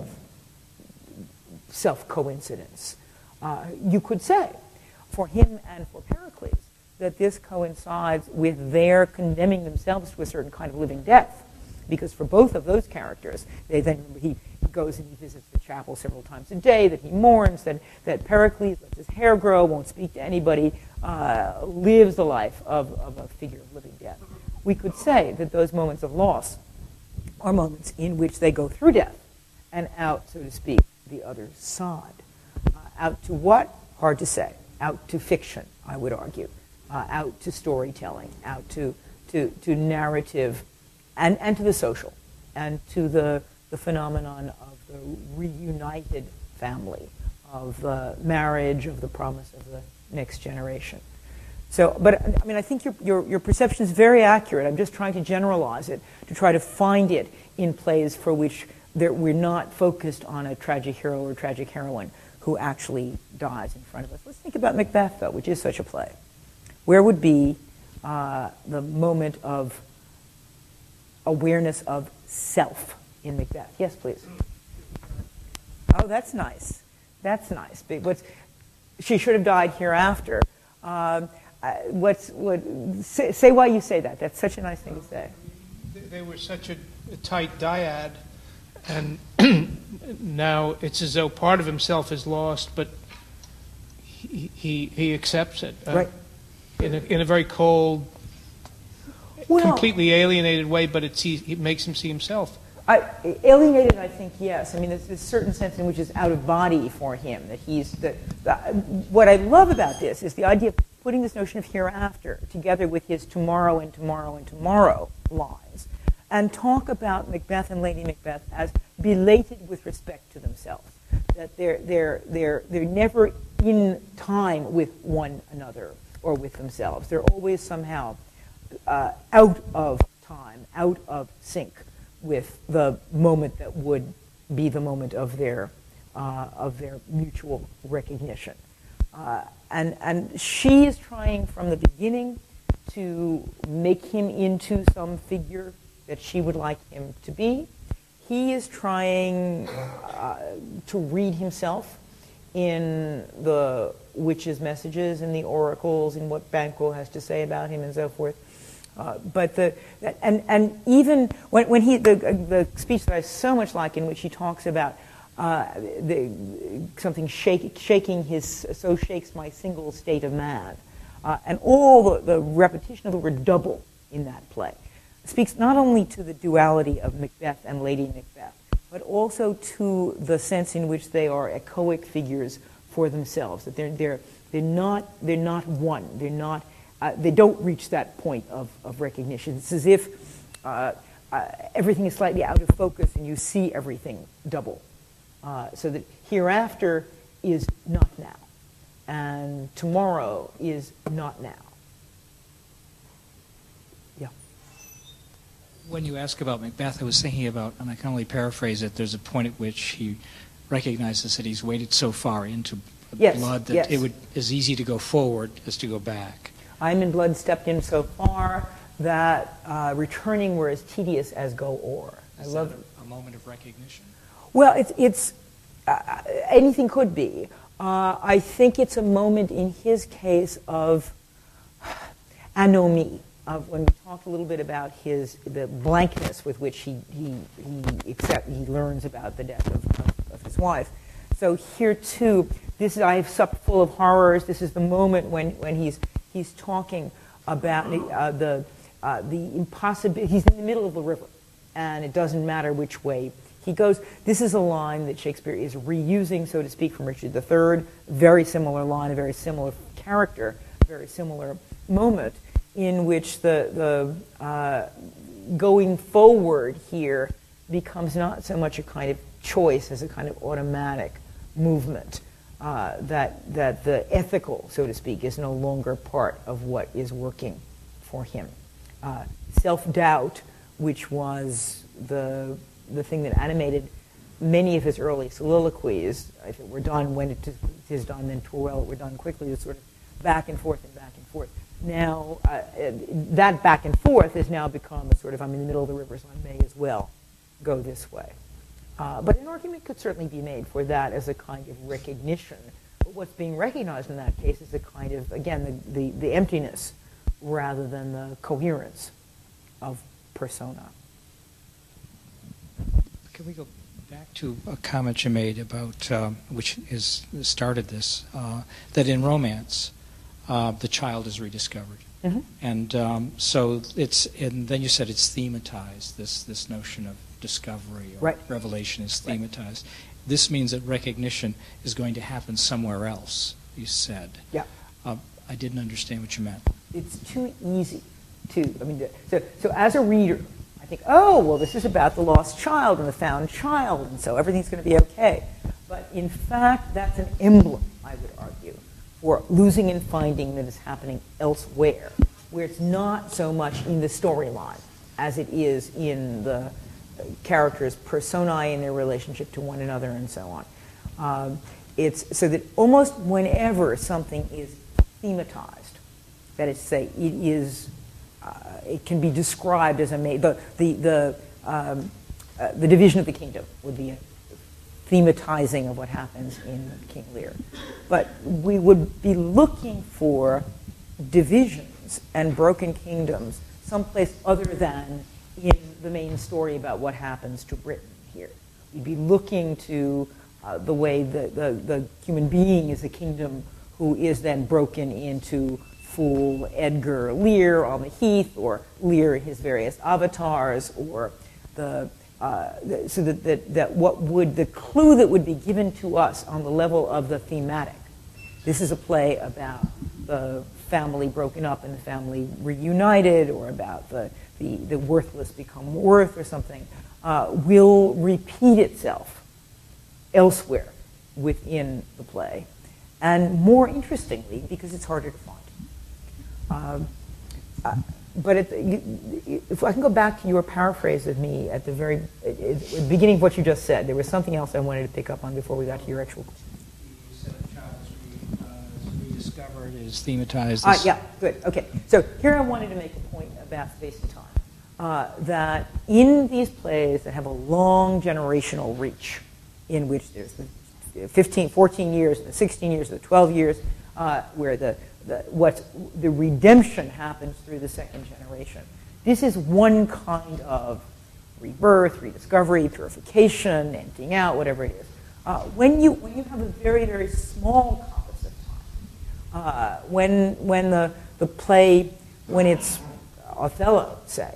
self-coincidence. You could say, for him and for Pericles, that this coincides with their condemning themselves to a certain kind of living death, because for both of those characters, he goes and he visits the chapel several times a day, that he mourns, that Pericles lets his hair grow, won't speak to anybody, lives the life of a figure of living death. We could say that those moments of loss are moments in which they go through death and out, so to speak, the other side. Out to what? Hard to say. Out to fiction, I would argue. Out to storytelling, out to narrative, and to the social, and to the phenomenon of the reunited family, of the marriage, of the promise of the next generation. So, but I mean, I think your perception is very accurate. I'm just trying to generalize it, to try to find it in plays for which we're not focused on a tragic hero or tragic heroine who actually dies in front of us. Let's think about Macbeth, though, which is such a play. Where would be the moment of awareness of self in Macbeth? Yes, please. Oh, that's nice. That's nice. She should have died hereafter. Say why you say that. That's such a nice thing to say. They were such a tight dyad, and now it's as though part of himself is lost, but he accepts it right. in a very cold, completely alienated way. But it makes him see himself. Alienated, I think, yes. I mean, there's a certain sense in which it's out of body for him. What I love about this is the idea of putting this notion of hereafter together with his tomorrow and tomorrow and tomorrow lines, and talk about Macbeth and Lady Macbeth as belated with respect to themselves. That they're never in time with one another or with themselves. They're always somehow out of time, out of sync with the moment that would be the moment of their mutual recognition. And she is trying from the beginning to make him into some figure that she would like him to be. He is trying to read himself in the witches' messages, in the oracles, in what Banquo has to say about him, and so forth. And even when the speech that I so much like, in which he talks about something shaking his, so shakes my single state of man, and all the repetition of the word double in that play speaks not only to the duality of Macbeth and Lady Macbeth, but also to the sense in which they are echoic figures for themselves. That they're not one. They're not. They don't reach that point of recognition. It's as if everything is slightly out of focus and you see everything double. So that hereafter is not now, and tomorrow is not now. Yeah. When you ask about Macbeth, I was thinking about, and I can only paraphrase it, there's a point at which he recognizes that he's waded so far into blood that it is easy to go forward as to go back. I'm in blood stepped in so far that returning were as tedious as go o'er. Is that a moment of recognition? Well, it's anything could be. I think it's a moment in his case of anomie, of when we talked a little bit about the blankness with which he learns about the death of his wife. So here too, this is I've supped full of horrors. This is the moment when he's talking about the impossibility. He's in the middle of the river, and it doesn't matter which way he goes. This is a line that Shakespeare is reusing, so to speak, from Richard III. Very similar line, a very similar character, very similar moment in which the going forward here becomes not so much a kind of choice as a kind of automatic movement. That the ethical, so to speak, is no longer part of what is working for him. Self-doubt, which was the thing that animated many of his early soliloquies, if it were done when it is done, then 'twere well it were done quickly, the sort of back and forth and back and forth. Now, that back and forth has now become a sort of, I'm in the middle of the river, so I may as well go this way. But an argument could certainly be made for that as a kind of recognition. But what's being recognized in that case is a kind of, again, the emptiness rather than the coherence of persona. Can we go back to a comment you made about, which started this, that in romance, the child is rediscovered. Mm-hmm. And so and then you said it's thematized, this notion of discovery or revelation is thematized. Right. This means that recognition is going to happen somewhere else, you said. Yeah. I didn't understand what you meant. It's too easy so as a reader, I think, oh, well, this is about the lost child and the found child, and so everything's going to be okay. But in fact, that's an emblem, I would argue, for losing and finding that is happening elsewhere, where it's not so much in the storyline as it is in the characters' personae and their relationship to one another and so on. It's so that almost whenever something is thematized, that is to say, it can be described as the division of the kingdom would be a thematizing of what happens in King Lear. But we would be looking for divisions and broken kingdoms someplace other than in the main story about what happens to Britain here. We'd be looking to the way the human being is a kingdom who is then broken into Fool Edgar Lear on the heath, or Lear his various avatars, or so that what would the clue that would be given to us on the level of the thematic. This is a play about the family broken up and the family reunited, or about the worthless become worth or something, will repeat itself elsewhere within the play. And more interestingly, because it's harder to find. But if I can go back to your paraphrase of me at the beginning of what you just said, there was something else I wanted to pick up on before we got to your actual question. You said the child is rediscovered, is thematized. Yeah, good. Okay. So here I wanted to make a point about space and time. That in these plays that have a long generational reach, in which there's the 15, 14 years, the 16 years, the 12 years, where the redemption happens through the second generation. This is one kind of rebirth, rediscovery, purification, emptying out, whatever it is. When you have a very, very small compass of time, when the play, when it's Othello, say,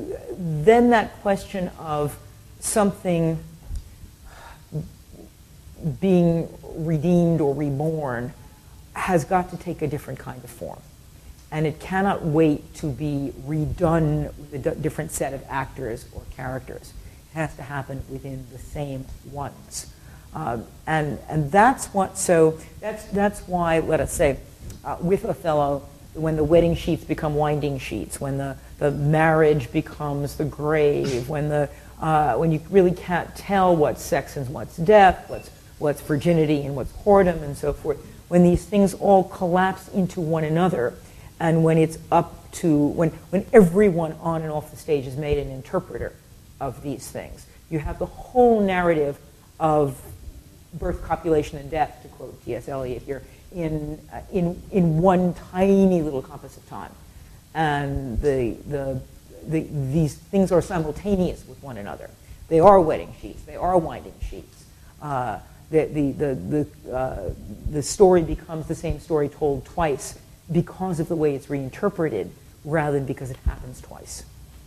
then that question of something being redeemed or reborn has got to take a different kind of form. And it cannot wait to be redone with a different set of actors or characters. It has to happen within the same ones. And that's what, so that's why, let us say, with Othello, when the wedding sheets become winding sheets, when the marriage becomes the grave, when you really can't tell what's sex and what's death, what's virginity and what's whoredom and so forth, when these things all collapse into one another, and when it's up to, when everyone on and off the stage is made an interpreter of these things, you have the whole narrative of birth, copulation, and death, to quote T.S. Eliot here, in one tiny little compass of time. And these things are simultaneous with one another. They are wedding sheets. They are winding sheets. The story becomes the same story told twice because of the way it's reinterpreted, rather than because it happens twice.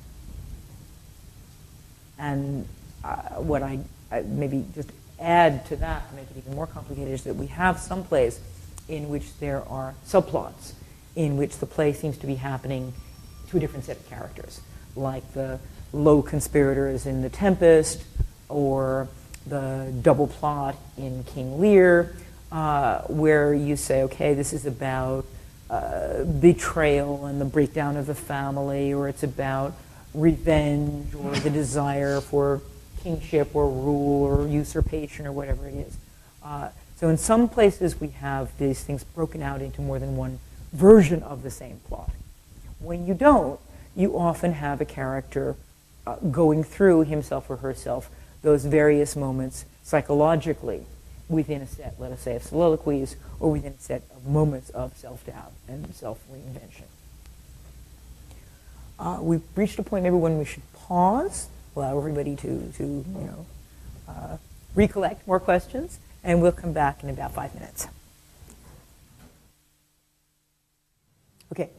And what I maybe just add to that to make it even more complicated is that we have some plays in which there are subplots, in which the play seems to be happening to a different set of characters, like the low conspirators in The Tempest, or the double plot in King Lear, where you say, okay, this is about betrayal and the breakdown of the family, or it's about revenge, or the desire for kingship or rule or usurpation or whatever it is. So in some places we have these things broken out into more than one version of the same plot. When you don't, you often have a character going through himself or herself those various moments psychologically within a set, let us say, of soliloquies, or within a set of moments of self-doubt and self-reinvention. We've reached a point maybe when we should pause, allow everybody to recollect more questions, and we'll come back in about 5 minutes. Okay,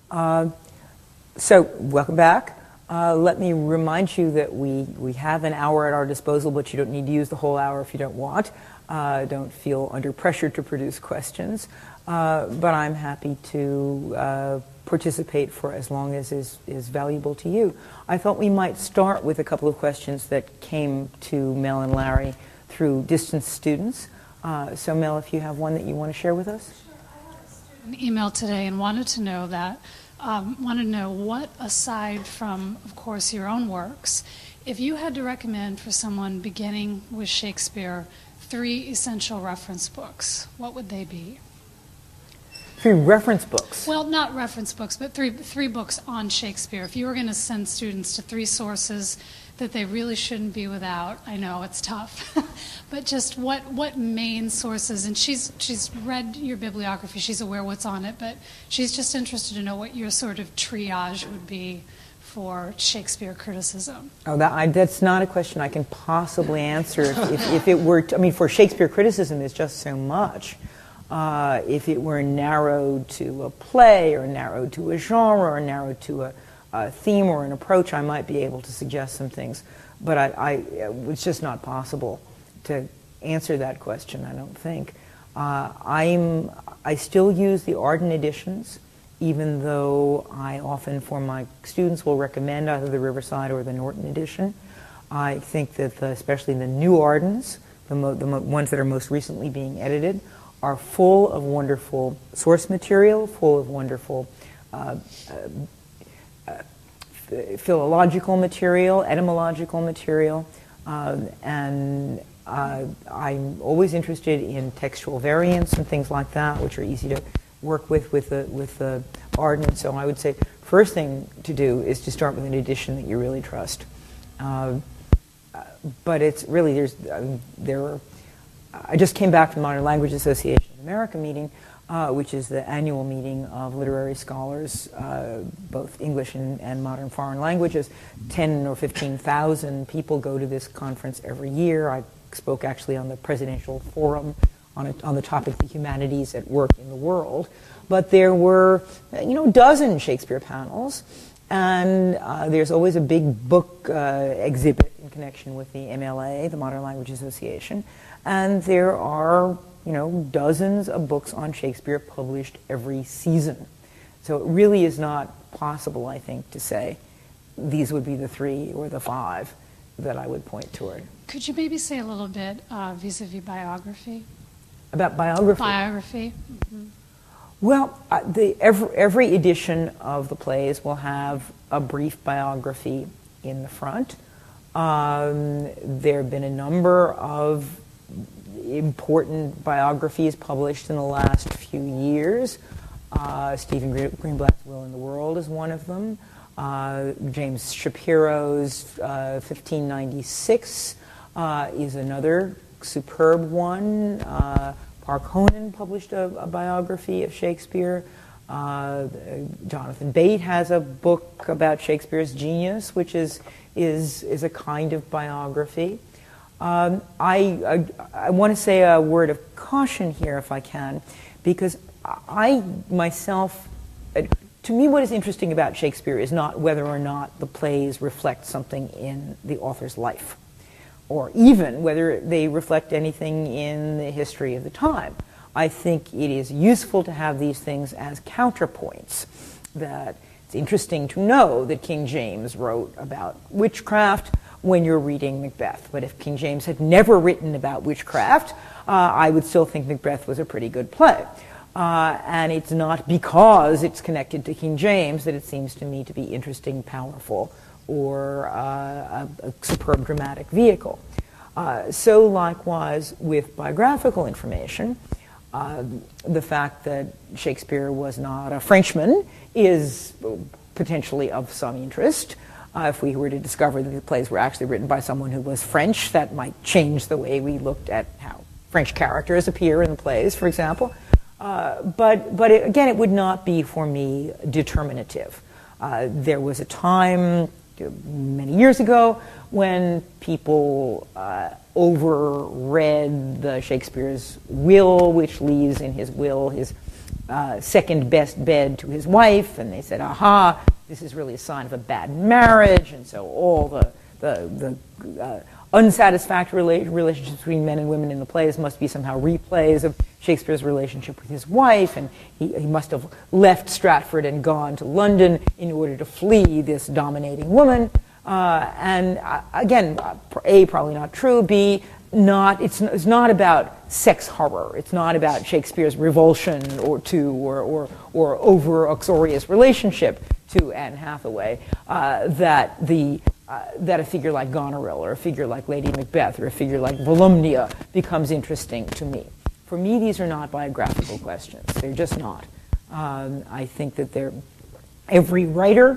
so welcome back. Let me remind you that we have an hour at our disposal, but you don't need to use the whole hour if you don't want. Don't feel under pressure to produce questions, but I'm happy to participate for as long as is valuable to you. I thought we might start with a couple of questions that came to Mel and Larry through distance students. So Mel, if you have one that you want to share with us? Sure. I had a student email today and wanted to know what, aside from, of course, your own works, if you had to recommend for someone beginning with Shakespeare 3 essential reference books, what would they be? 3 reference books? Well, not reference books, but three books on Shakespeare. If you were going to send students to 3 sources that they really shouldn't be without, I know it's tough, but just what main sources, and she's read your bibliography, she's aware what's on it, but she's just interested to know what your sort of triage would be for Shakespeare criticism. Oh, that's not a question I can possibly answer. If it were, for Shakespeare criticism is just so much. If it were narrowed to a play, or narrowed to a genre, or narrowed to a theme or an approach, I might be able to suggest some things. But it's just not possible to answer that question, I don't think. I still use the Arden editions, even though I often, for my students, will recommend either the Riverside or the Norton edition. I think that especially the new Ardens, the ones that are most recently being edited, are full of wonderful source material, full of wonderful philological material, etymological material, and I'm always interested in textual variants and things like that, which are easy to work with the Arden. So I would say first thing to do is to start with an edition that you really trust. But it's really, I just came back from the Modern Language Association of America meeting, which is the annual meeting of literary scholars, both English and modern foreign languages. 10 or 15,000 people go to this conference every year. I spoke actually on the presidential forum on the topic, the humanities at work in the world. But there were, a dozen Shakespeare panels, And there's always a big book exhibit in connection with the MLA, the Modern Language Association. And there are, dozens of books on Shakespeare published every season. So it really is not possible, I think, to say these would be the 3 or the 5 that I would point toward. Could you maybe say a little bit vis-a-vis biography? About biography? Biography. Mm-hmm. Well, every edition of the plays will have a brief biography in the front. There have been a number of important biographies published in the last few years. Stephen Greenblatt's Will in the World is one of them. James Shapiro's 1596 is another superb one. Park Honan published a biography of Shakespeare. Jonathan Bate has a book about Shakespeare's genius, which is a kind of biography. I want to say a word of caution here, if I can, because I myself, to me what is interesting about Shakespeare is not whether or not the plays reflect something in the author's life, or even whether they reflect anything in the history of the time. I think it is useful to have these things as counterpoints. That it's interesting to know that King James wrote about witchcraft when you're reading Macbeth. But if King James had never written about witchcraft, I would still think Macbeth was a pretty good play. And it's not because it's connected to King James that it seems to me to be interesting, powerful, or a superb dramatic vehicle. So likewise with biographical information, the fact that Shakespeare was not a Frenchman is potentially of some interest. If we were to discover that the plays were actually written by someone who was French, that might change the way we looked at how French characters appear in the plays, for example. But again, it would not be, for me, determinative. There was a time many years ago when people overread the Shakespeare's will, which leaves in his will his second best bed to his wife, and they said, aha, this is really a sign of a bad marriage, and so all the unsatisfactory relationships between men and women in the plays must be somehow replays of Shakespeare's relationship with his wife, and he must have left Stratford and gone to London in order to flee this dominating woman. And again, A, probably not true, B, it's not about sex horror. It's not about Shakespeare's revulsion or over uxorious relationship to Anne Hathaway that a figure like Goneril or a figure like Lady Macbeth or a figure like Volumnia becomes interesting to me. For me, these are not biographical questions. They're just not. I think that every writer,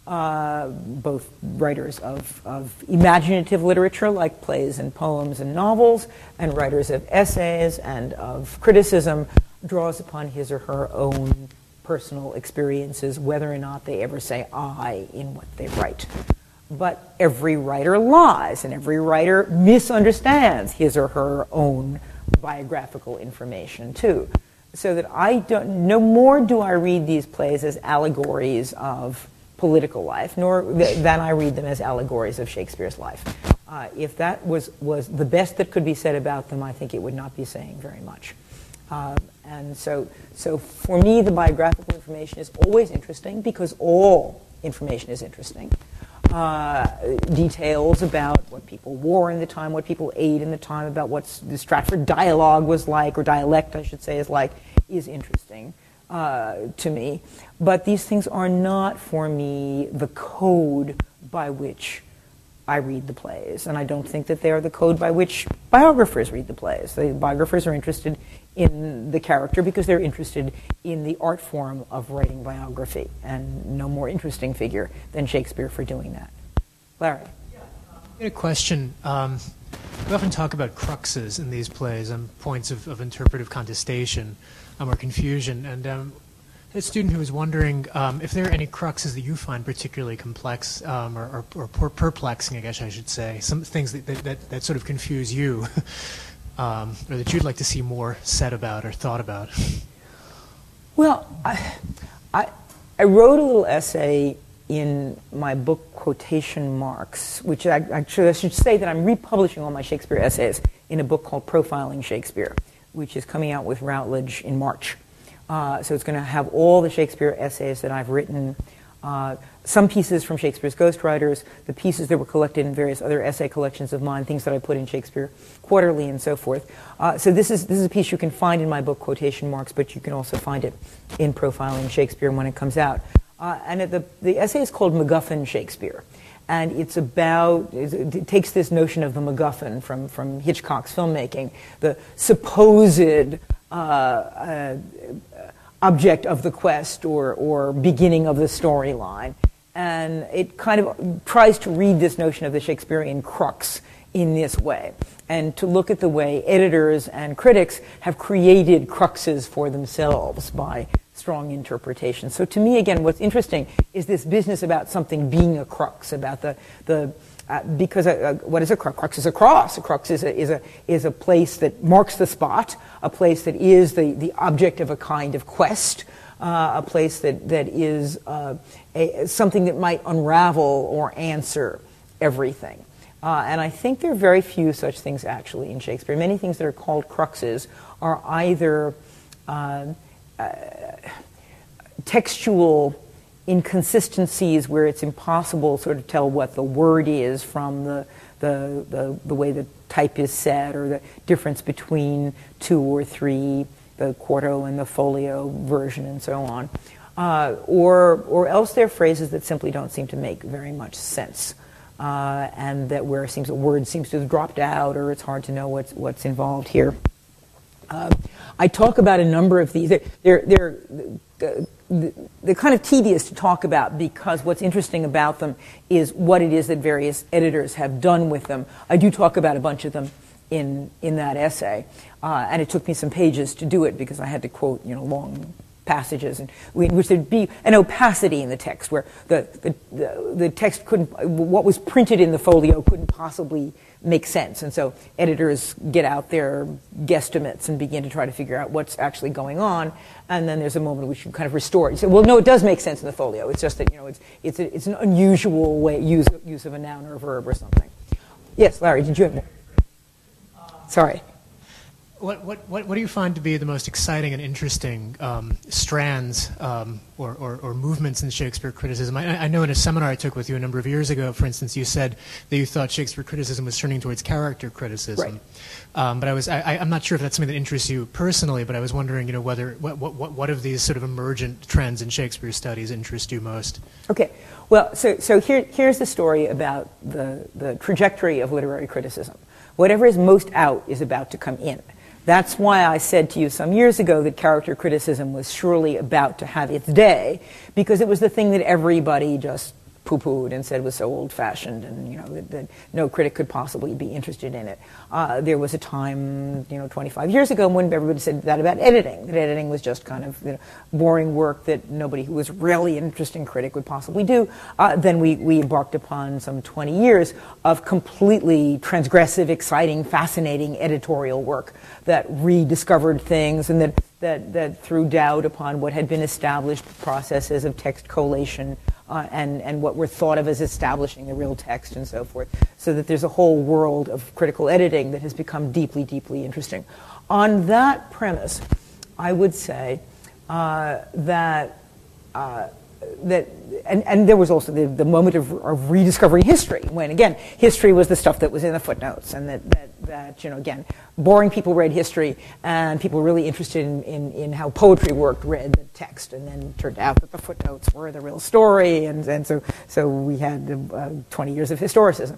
both writers of imaginative literature like plays and poems and novels, and writers of essays and of criticism, draws upon his or her own personal experiences, whether or not they ever say I in what they write. But every writer lies, and every writer misunderstands his or her own biographical information too. So that no more do I read these plays as allegories of political life, nor than I read them as allegories of Shakespeare's life. If that was the best that could be said about them, I think it would not be saying very much. And so for me, the biographical information is always interesting because all information is interesting. Details about what people wore in the time, what people ate in the time, about what the Stratford dialogue was like, or dialect, I should say, is interesting to me. But these things are not, for me, the code by which I read the plays. And I don't think that they are the code by which biographers read the plays. The biographers are interested in the character because they're interested in the art form of writing biography, and no more interesting figure than Shakespeare for doing that. Larry? I had a question. We often talk about cruxes in these plays and points of interpretive contestation or confusion, and a student who was wondering if there are any cruxes that you find particularly complex or perplexing, I guess I should say, some things that sort of confuse you, or that you'd like to see more said about or thought about. Well, I wrote a little essay in my book Quotation Marks, which actually I should say that I'm republishing all my Shakespeare essays in a book called Profiling Shakespeare, which is coming out with Routledge in March. So it's going to have all the Shakespeare essays that I've written, some pieces from Shakespeare's ghostwriters, the pieces that were collected in various other essay collections of mine, things that I put in Shakespeare Quarterly and so forth. So this is a piece you can find in my book Quotation Marks, but you can also find it in Profiling Shakespeare when it comes out. And the essay is called MacGuffin Shakespeare. And it's about, it takes this notion of the MacGuffin from Hitchcock's filmmaking, the supposed object of the quest or beginning of the storyline. And it kind of tries to read this notion of the Shakespearean crux in this way, and to look at the way editors and critics have created cruxes for themselves by strong interpretation. So to me, again, what's interesting is this business about something being a crux, about because what is a crux? Crux is a cross. A crux is a place that marks the spot, a place that is the object of a kind of quest, a place that is something that might unravel or answer everything. And I think there are very few such things actually in Shakespeare. Many things that are called cruxes are either textual inconsistencies where it's impossible to sort of tell what the word is from the way the type is set, or the difference between 2 or 3, the quarto and the folio version and so on. Or else they're phrases that simply don't seem to make very much sense. And that where a word seems to have dropped out, or it's hard to know what's involved here. I talk about a number of these. They're kind of tedious to talk about, because what's interesting about them is what it is that various editors have done with them. I do talk about a bunch of them in that essay, and it took me some pages to do it because I had to quote long passages, in which there'd be an opacity in the text where the text couldn't, what was printed in the folio couldn't possibly make sense. And so editors get out their guesstimates and begin to try to figure out what's actually going on. And then there's a moment in which you kind of restore it. You say, well, no, it does make sense in the folio. It's just that, it's an unusual way, use of a noun or a verb or something. Yes, Larry, did you have more? Sorry. What do you find to be the most exciting and interesting strands or movements in Shakespeare criticism? I know in a seminar I took with you a number of years ago, for instance, you said that you thought Shakespeare criticism was turning towards character criticism. Right. But I'm not sure if that's something that interests you personally, but I was wondering, whether what of these sort of emergent trends in Shakespeare studies interest you most? Okay. Well, so here's the story about the trajectory of literary criticism. Whatever is most out is about to come in. That's why I said to you some years ago that character criticism was surely about to have its day, because it was the thing that everybody just poo-pooed and said was so old-fashioned, and that no critic could possibly be interested in it. There was a time, 25 years ago when everybody said that about editing, that editing was just kind of boring work that nobody who was really an interesting critic would possibly do. Then we embarked upon some 20 years of completely transgressive, exciting, fascinating editorial work that rediscovered things and that threw doubt upon what had been established processes of text collation and what were thought of as establishing the real text and so forth, so that there's a whole world of critical editing that has become deeply, deeply interesting. On that premise, I would say that there was also the moment of rediscovering history, when, again, history was the stuff that was in the footnotes, and that again, boring people read history, and people really interested in how poetry worked read the text, and then it turned out that the footnotes were the real story, and so we had 20 years of historicism.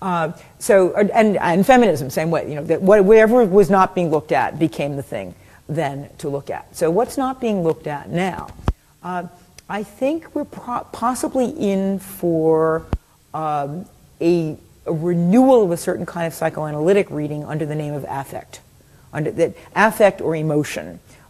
And feminism, same way, that whatever was not being looked at became the thing then to look at. So what's not being looked at now? I think we're possibly in for a renewal of a certain kind of psychoanalytic reading under the name of affect. Affect or emotion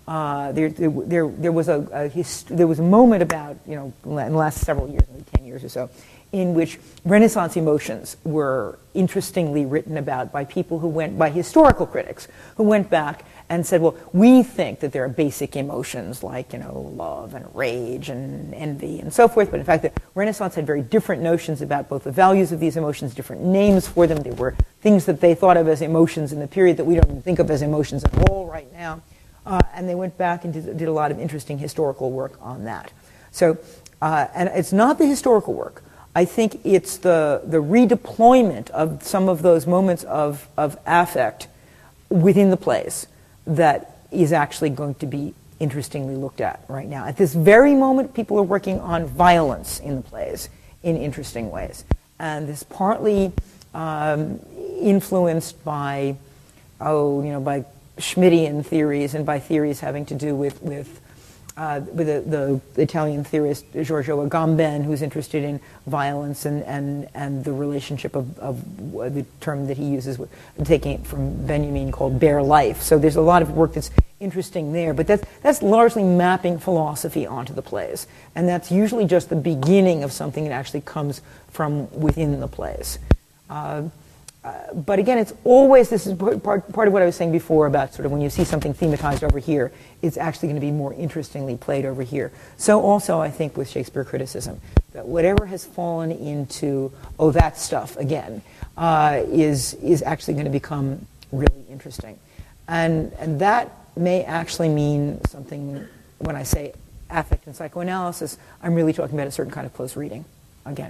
There was a moment about, in the last several years, maybe 10 years or so, in which Renaissance emotions were interestingly written about by people by historical critics who went back and said, well, we think that there are basic emotions like, love and rage and envy and so forth, but in fact the Renaissance had very different notions about both the values of these emotions, different names for them. There were things that they thought of as emotions in the period that we don't even think of as emotions at all right now. And they went back and did a lot of interesting historical work on that. So, and it's not the historical work. I think it's the redeployment of some of those moments of affect within the plays that is actually going to be interestingly looked at right now. At this very moment, people are working on violence in the plays in interesting ways. And this partly influenced by Schmittian theories and by theories having to do with the Italian theorist Giorgio Agamben, who's interested in violence and the relationship of the term that he uses, taking it from Benjamin, called bare life. So there's a lot of work that's interesting there, but that's largely mapping philosophy onto the plays, and that's usually just the beginning of something that actually comes from within the plays. But again, it's always, this is part of what I was saying before about sort of when you see something thematized over here, it's actually going to be more interestingly played over here. So also, I think, with Shakespeare criticism, that whatever has fallen into, that stuff again, is actually going to become really interesting. And that may actually mean something, when I say affect and psychoanalysis, I'm really talking about a certain kind of close reading, again.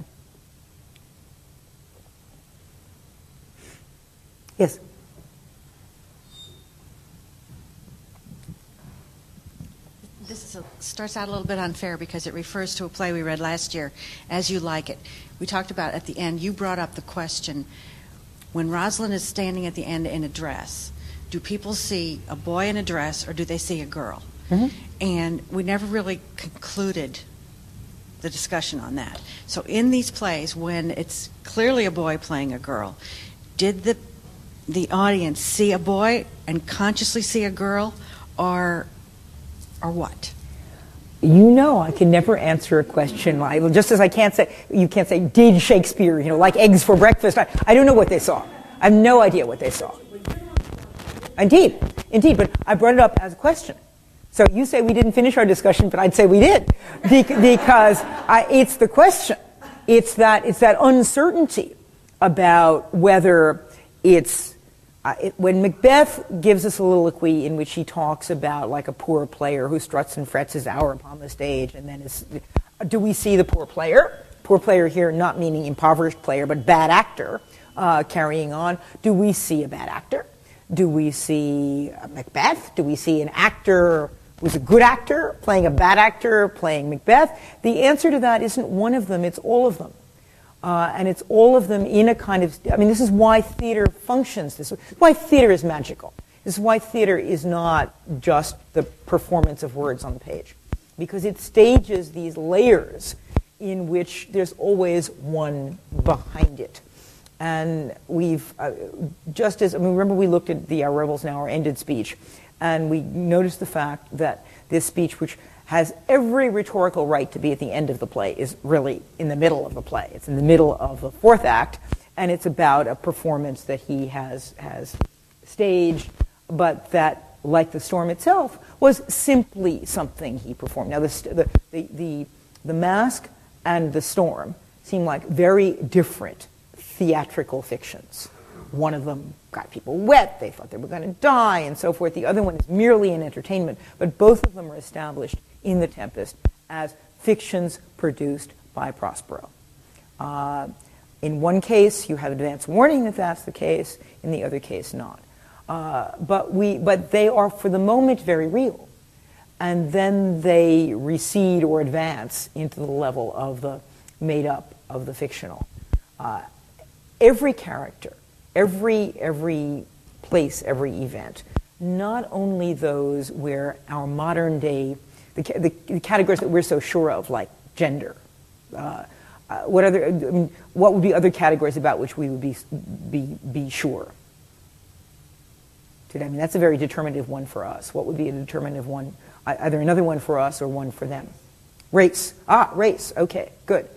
Yes? This starts out a little bit unfair because it refers to a play we read last year, As You Like It. We talked about at the end, you brought up the question, when Rosalind is standing at the end in a dress, do people see a boy in a dress or do they see a girl? Mm-hmm. And we never really concluded the discussion on that. So in these plays, when it's clearly a boy playing a girl, did the audience see a boy and consciously see a girl, or what? I can never answer a question like, just as you can't say, did Shakespeare, like eggs for breakfast? I don't know what they saw. I have no idea what they saw. Indeed, but I brought it up as a question. So you say we didn't finish our discussion, but I'd say we did, because it's the question. It's that uncertainty about whether it's when Macbeth gives us a soliloquy in which he talks about like a poor player who struts and frets his hour upon the stage, and then do we see the poor player? Poor player here not meaning impoverished player, but bad actor carrying on. Do we see a bad actor? Do we see Macbeth? Do we see an actor who's a good actor playing a bad actor playing Macbeth? The answer to that isn't one of them, it's all of them. And it's all of them in a kind of, this is why theater functions. This is why theater is magical. This is why theater is not just the performance of words on the page. Because it stages these layers in which there's always one behind it. And we've, remember we looked at the Our Rebels Now Are Ended speech, and we noticed the fact that this speech, which has every rhetorical right to be at the end of the play, is really in the middle of the play. It's in the middle of the fourth act, and it's about a performance that he has staged, but that, like the storm itself, was simply something he performed. Now, the Mask and the Storm seem like very different theatrical fictions. One of them got people wet, they thought they were going to die, and so forth. The other one is merely an entertainment, but both of them are established in The Tempest as fictions produced by Prospero. In one case, you have advance warning that that's the case, in the other case, not. But they are, for the moment, very real. And then they recede or advance into the level of the made-up, of the fictional. Every character, every place, every event, not only those where our modern day, the categories that we're so sure of, like gender, what would be other categories about which we would be sure? today? I mean, that's a very determinative one for us. What would be a determinative one? Either another one for us or one for them? Race. Race. Okay, good.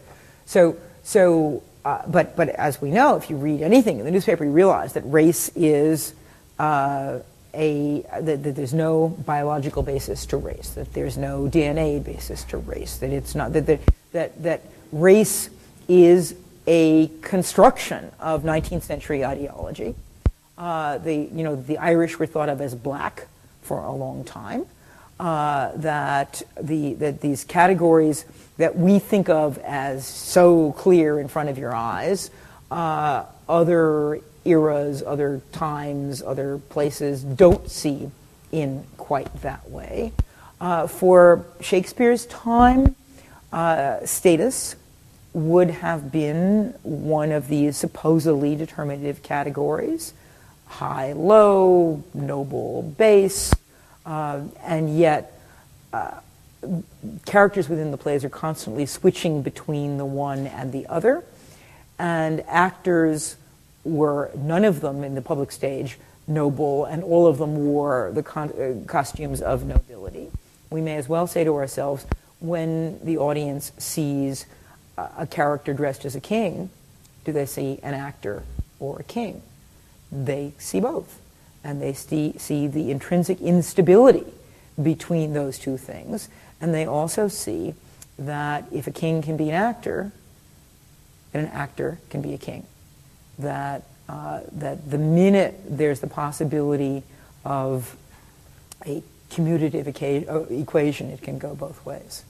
But as we know, if you read anything in the newspaper, you realize that race is that there's no biological basis to race, that there's no DNA basis to race, that it's not that race is a construction of 19th century ideology. The Irish were thought of as black for a long time. That these categories that we think of as so clear in front of your eyes, other eras, other times, other places don't see in quite that way. For Shakespeare's time, status would have been one of these supposedly determinative categories: high, low, noble, base. And yet, characters within the plays are constantly switching between the one and the other, and actors were, none of them in the public stage, noble, and all of them wore the costumes of nobility. We may as well say to ourselves, when the audience sees a character dressed as a king, do they see an actor or a king? They see both. And they see the intrinsic instability between those two things. And they also see that if a king can be an actor, then an actor can be a king. That the minute there's the possibility of a commutative equation, it can go both ways.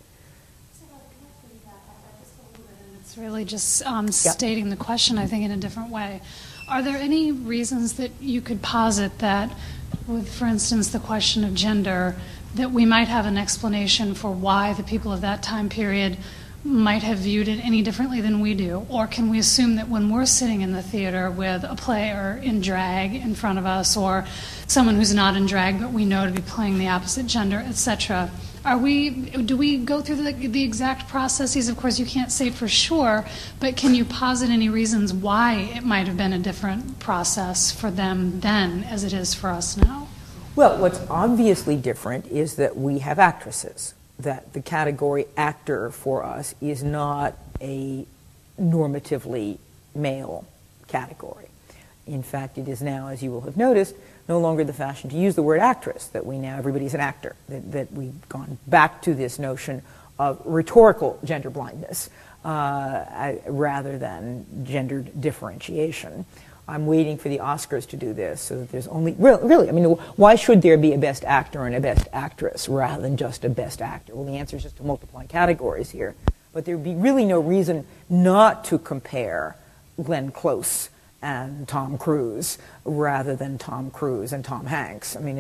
It's really just stating the question, I think, in a different way. Are there any reasons that you could posit that, with, for instance, the question of gender, that we might have an explanation for why the people of that time period might have viewed it any differently than we do? Or can we assume that when we're sitting in the theater with a player in drag in front of us, or someone who's not in drag but we know to be playing the opposite gender, etc., do we go through the exact processes? Of course, you can't say for sure, but can you posit any reasons why it might have been a different process for them then as it is for us now? Well, what's obviously different is that we have actresses, that the category actor for us is not a normatively male category. In fact, it is now, as you will have noticed, no longer the fashion to use the word actress, that we now, everybody's an actor, that we've gone back to this notion of rhetorical gender blindness rather than gendered differentiation. I'm waiting for the Oscars to do this so that there's only, really, I mean, why should there be a best actor and a best actress rather than just a best actor? Well, the answer is just to multiply categories here. But there would be really no reason not to compare Glenn Close and Tom Cruise rather than Tom Cruise and Tom Hanks. I mean,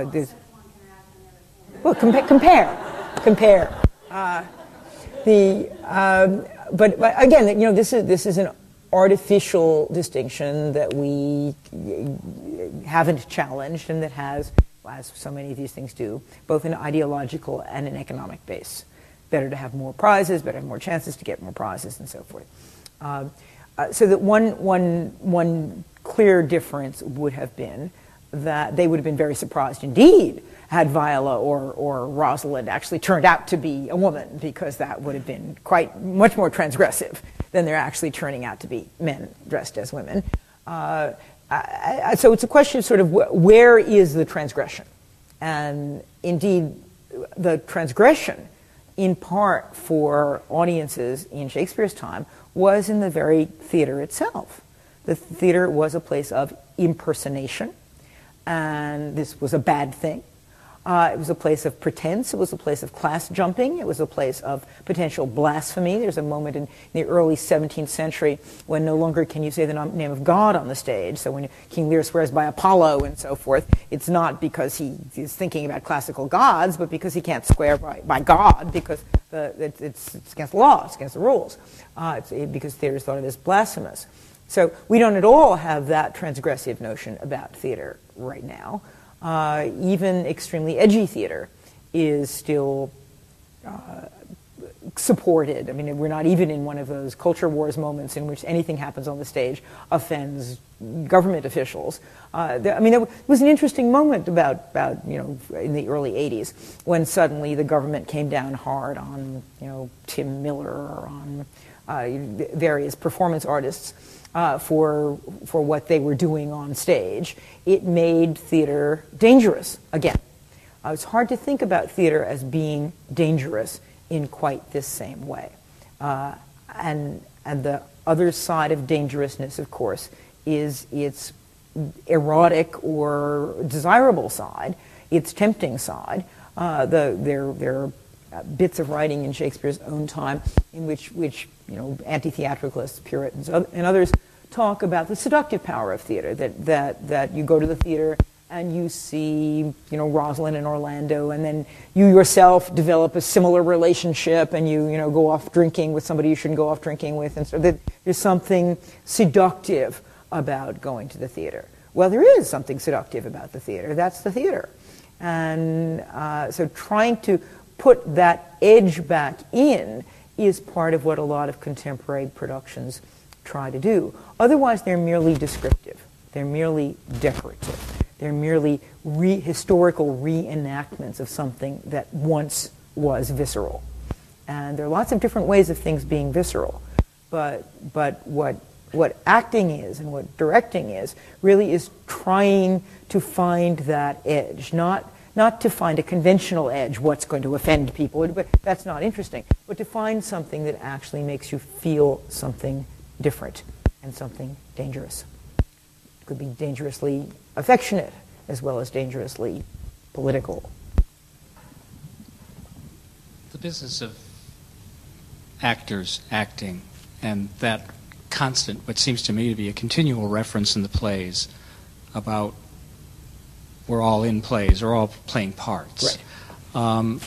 well, compare. But again, this is an artificial distinction that we haven't challenged, and that has, as so many of these things do, both an ideological and an economic base. Better to have more prizes, better to have more chances to get more prizes, and so forth. So that one clear difference would have been that they would have been very surprised indeed had Viola or Rosalind actually turned out to be a woman, because that would have been much more transgressive than they're actually turning out to be men dressed as women. So it's a question of sort of where is the transgression? And indeed, the transgression, in part for audiences in Shakespeare's time, was in the very theater itself. The theater was a place of impersonation, and this was a bad thing. It was a place of pretense. It was a place of class jumping. It was a place of potential blasphemy. There's a moment in the early 17th century when no longer can you say the name of God on the stage. So when King Lear swears by Apollo and so forth, it's not because he is thinking about classical gods, but because he can't swear by God, because it's against the law, it's against the rules, because theater is thought of as blasphemous. So we don't at all have that transgressive notion about theater right now. Even extremely edgy theater is still supported. I mean, we're not even in one of those culture wars moments in which anything happens on the stage offends government officials. There was an interesting moment about in the early 80s when suddenly the government came down hard on Tim Miller or on various performance artists for what they were doing on stage. It made theater dangerous again. It's hard to think about theater as being dangerous in quite this same way. And the other side of dangerousness, of course, is its erotic or desirable side, its tempting side. There are bits of writing in Shakespeare's own time in which anti-theatricalists, Puritans, and others talk about the seductive power of theater, that you go to the theater and you see, Rosalind and Orlando, and then you yourself develop a similar relationship, and you go off drinking with somebody you shouldn't go off drinking with, and so there's something seductive about going to the theater. Well, there is something seductive about the theater. That's the theater, and so trying to put that edge back in is part of what a lot of contemporary productions try to do. Otherwise, they're merely descriptive. They're merely decorative. They're merely historical reenactments of something that once was visceral. And there are lots of different ways of things being visceral. But what acting is and what directing is really is trying to find that edge, not to find a conventional edge, what's going to offend people, but that's not interesting, but to find something that actually makes you feel something different and something dangerous. It could be dangerously affectionate as well as dangerously political. The business of actors acting and that constant, what seems to me to be a continual reference in the plays about we're all in plays, we're all playing parts. Right.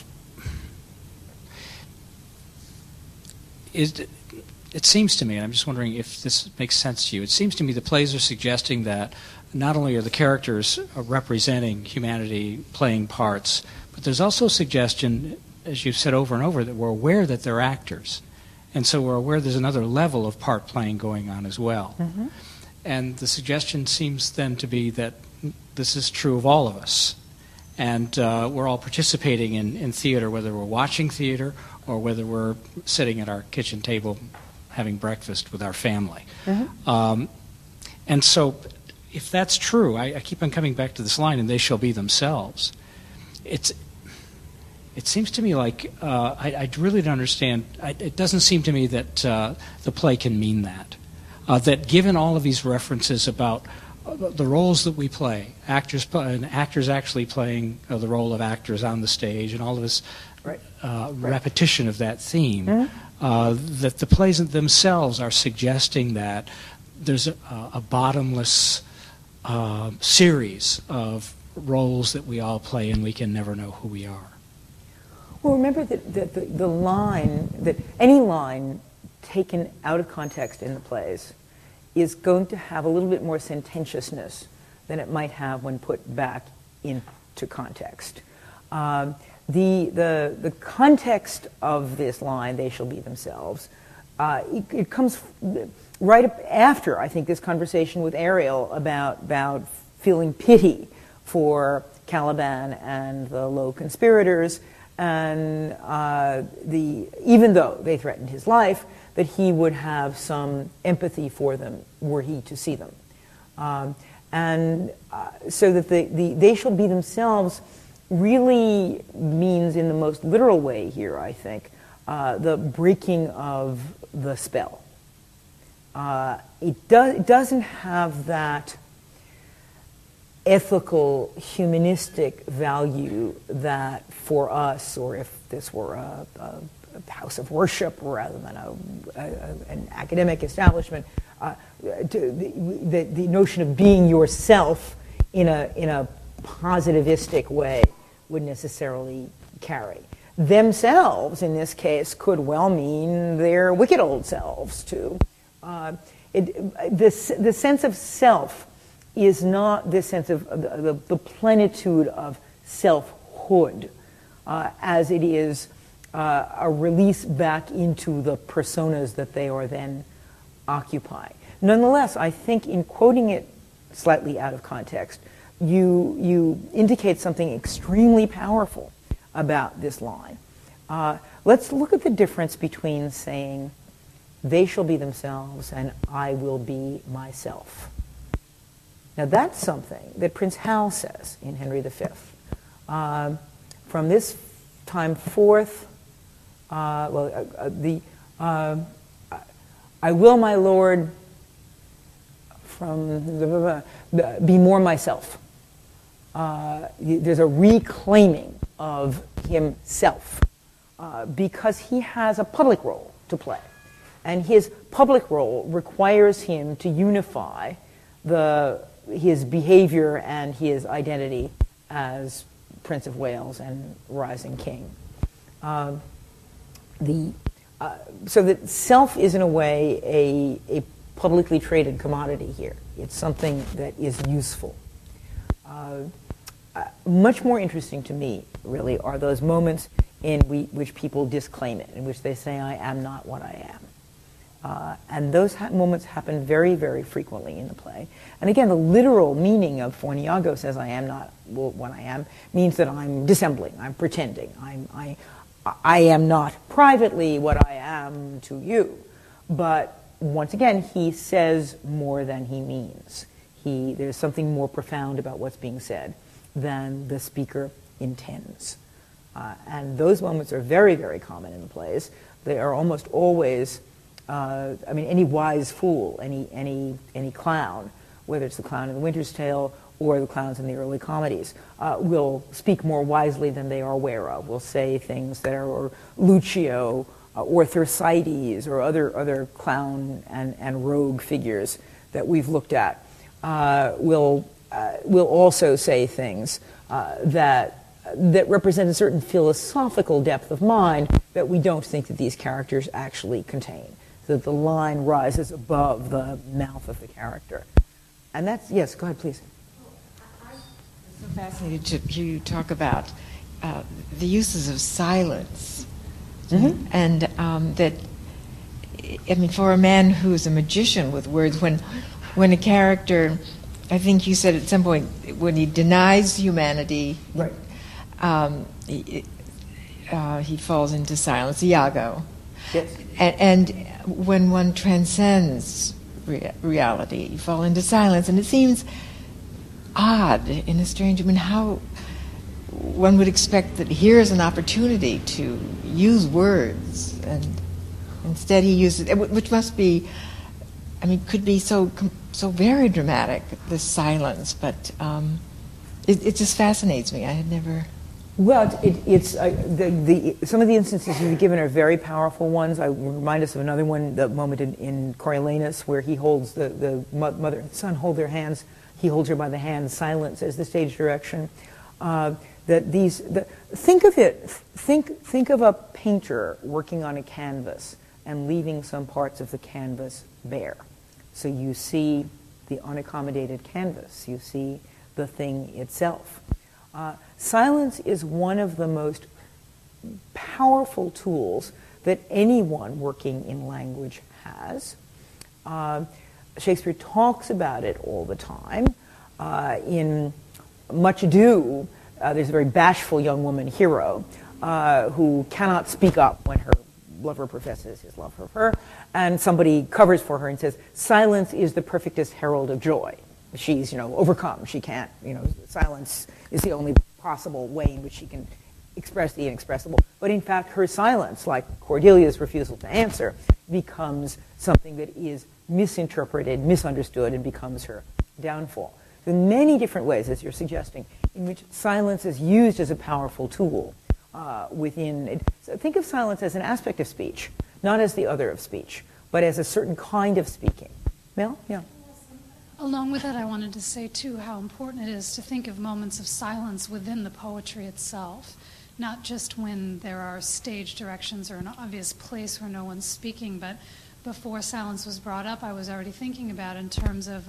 It seems to me, and I'm just wondering if this makes sense to you, it seems to me the plays are suggesting that not only are the characters representing humanity playing parts, but there's also a suggestion, as you've said over and over, that we're aware that they're actors. And so we're aware there's another level of part playing going on as well. Mm-hmm. And the suggestion seems then to be that this is true of all of us. And we're all participating in theater, whether we're watching theater or whether we're sitting at our kitchen table having breakfast with our family. Mm-hmm. And so if that's true, I keep on coming back to this line, and they shall be themselves. It seems to me like I really don't understand. It doesn't seem to me that the play can mean that. That given all of these references about the roles that we play, actors actually playing the role of actors on the stage, and all of this repetition of that theme, that the plays themselves are suggesting that there's a bottomless series of roles that we all play, and we can never know who we are. Well, remember that the line, that any line taken out of context in the plays is going to have a little bit more sententiousness than it might have when put back into context. The context of this line, they shall be themselves, it comes right up after, I think, this conversation with Ariel about feeling pity for Caliban and the low conspirators, and even though they threatened his life, that he would have some empathy for them were he to see them. So that the they shall be themselves really means, in the most literal way here, I think, the breaking of the spell. It doesn't have that ethical, humanistic value that for us, or if this were a house of worship rather than an academic establishment, the notion of being yourself in a positivistic way would necessarily carry. Themselves, in this case, could well mean their wicked old selves, too. The sense of self is not this sense of the plenitude of selfhood as it is a release back into the personas that they are then occupying. Nonetheless, I think in quoting it slightly out of context, you indicate something extremely powerful about this line. Let's look at the difference between saying, they shall be themselves and I will be myself. Now that's something that Prince Hal says in Henry V. From this time forth, I will, my lord, be more myself. There's a reclaiming of himself because he has a public role to play. And his public role requires him to unify his behavior and his identity as Prince of Wales and rising king. So that self is in a way a publicly traded commodity here. It's something that is useful. Much more interesting to me, really, are those moments in which people disclaim it, in which they say, I am not what I am. And those moments happen very, very frequently in the play. And again, the literal meaning of when Iago says, I am not what I am, means that I'm dissembling, I'm pretending, I am not privately what I am to you. But once again, he says more than he means. There's something more profound about what's being said than the speaker intends. And those moments are very, very common in the plays. They are almost always, any wise fool, any clown, whether it's the clown in The Winter's Tale or the clowns in the early comedies, will speak more wisely than they are aware of, will say things that are, or Lucio or Thersites or other clown and rogue figures that we've looked at, will also say things that represent a certain philosophical depth of mind that we don't think that these characters actually contain. So that the line rises above the mouth of the character. And that's, yes, go ahead, please. I'm so fascinated to hear you talk about the uses of silence. Mm-hmm. And that, for a man who's a magician with words, when a character, I think you said at some point, when he denies humanity, right. He falls into silence, Iago. Yes. And when one transcends reality, you fall into silence. And it seems odd in a strange, how one would expect that here's an opportunity to use words, and instead he uses, which must be, could be so very dramatic, this silence, but it just fascinates me. I had never... Well, it's some of the instances you've given are very powerful ones. I remind us of another one, the moment in Coriolanus, where he holds the mother and son hold their hands. He holds her by the hand. Silence as the stage direction. Think of it. Think of a painter working on a canvas and leaving some parts of the canvas bare. So you see the unaccommodated canvas. You see the thing itself. Silence is one of the most powerful tools that anyone working in language has. Shakespeare talks about it all the time. In Much Ado, there's a very bashful young woman, Hero, who cannot speak up when her lover professes his love for her, and somebody covers for her and says, silence is the perfectest herald of joy. She's, overcome. She can't, silence is the only possible way in which she can express the inexpressible. But in fact, her silence, like Cordelia's refusal to answer, becomes something that is misinterpreted, misunderstood, and becomes her downfall. There are many different ways, as you're suggesting, in which silence is used as a powerful tool within it. So think of silence as an aspect of speech, not as the other of speech, but as a certain kind of speaking. Mel? Yeah. Along with that, I wanted to say, too, how important it is to think of moments of silence within the poetry itself, not just when there are stage directions or an obvious place where no one's speaking, but before silence was brought up, I was already thinking about in terms of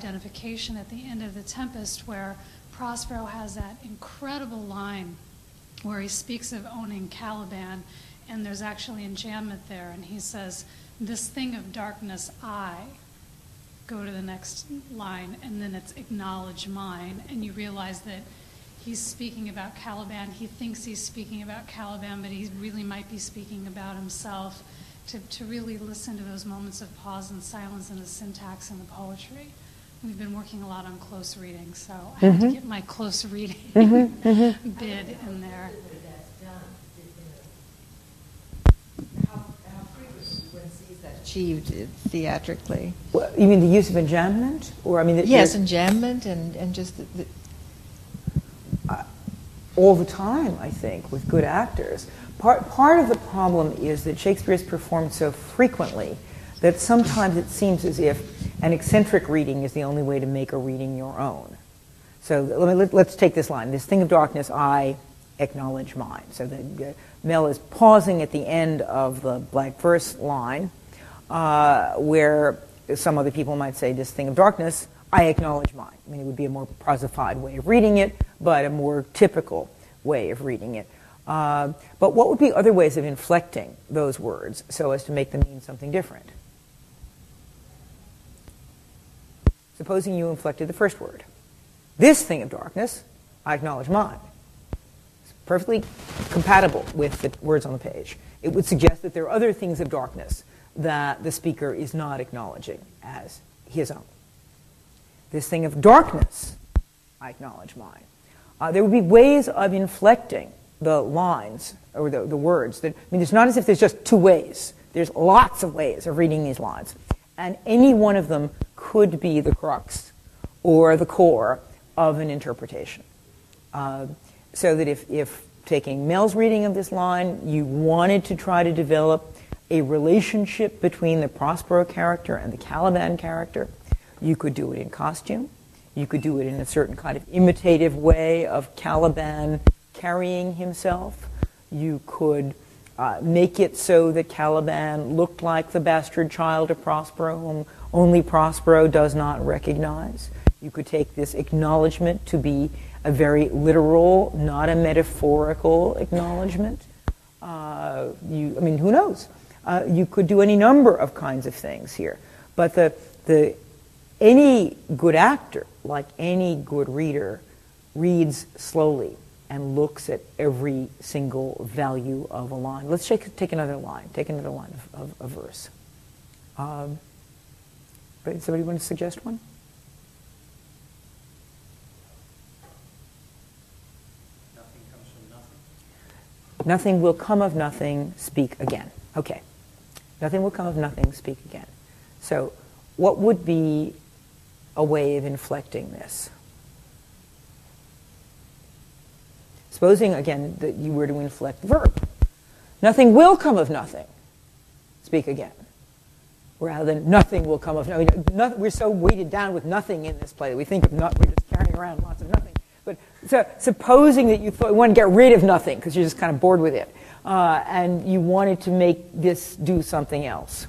self-identification at the end of The Tempest, where Prospero has that incredible line where he speaks of owning Caliban, and there's actually enchantment there, and he says, "This thing of darkness, I." Go to the next line, and then it's "acknowledge mine," and you realize that he's speaking about Caliban. He thinks he's speaking about Caliban, but he really might be speaking about himself. To really listen to those moments of pause and silence and the syntax and the poetry. We've been working a lot on close reading, so I had to get my close reading bid in there. How frequently one sees that achieved theatrically? Well, you mean the use of enjambment? Or, I mean, yes, enjambment and just all the time, I think, with good actors. Part of the problem is that Shakespeare is performed so frequently that sometimes it seems as if an eccentric reading is the only way to make a reading your own. So let's take this line. "This thing of darkness, I acknowledge mine." So Mel is pausing at the end of the blank verse line, where some other people might say, "This thing of darkness, I acknowledge mine." I mean, it would be a more prosified way of reading it, but a more typical way of reading it. But what would be other ways of inflecting those words so as to make them mean something different? Supposing you inflected the first word. "This thing of darkness, I acknowledge mine." It's perfectly compatible with the words on the page. It would suggest that there are other things of darkness that the speaker is not acknowledging as his own. "This thing of darkness, I acknowledge mine." There would be ways of inflecting the lines or the words. It's not as if there's just two ways. There's lots of ways of reading these lines. And any one of them could be the crux or the core of an interpretation. So that if taking Mel's reading of this line, you wanted to try to develop a relationship between the Prospero character and the Caliban character, you could do it in costume. You could do it in a certain kind of imitative way of Caliban carrying himself. You could make it so that Caliban looked like the bastard child of Prospero, whom only Prospero does not recognize. You could take this acknowledgement to be a very literal, not a metaphorical acknowledgement. Who knows? You could do any number of kinds of things here. But any good actor, like any good reader, reads slowly and looks at every single value of a line. Let's take another line. Take another line of verse. Somebody want to suggest one? Nothing comes from nothing. Nothing will come of nothing, speak again. Okay. Nothing will come of nothing, speak again. So what would be a way of inflecting this? Supposing, again, that you were to inflect the verb. Nothing will come of nothing, speak again. Rather than nothing will come of nothing. We're so weighted down with nothing in this play that we think of we're just carrying around lots of nothing. But so, supposing that you want to get rid of nothing because you're just kind of bored with it, and you wanted to make this do something else.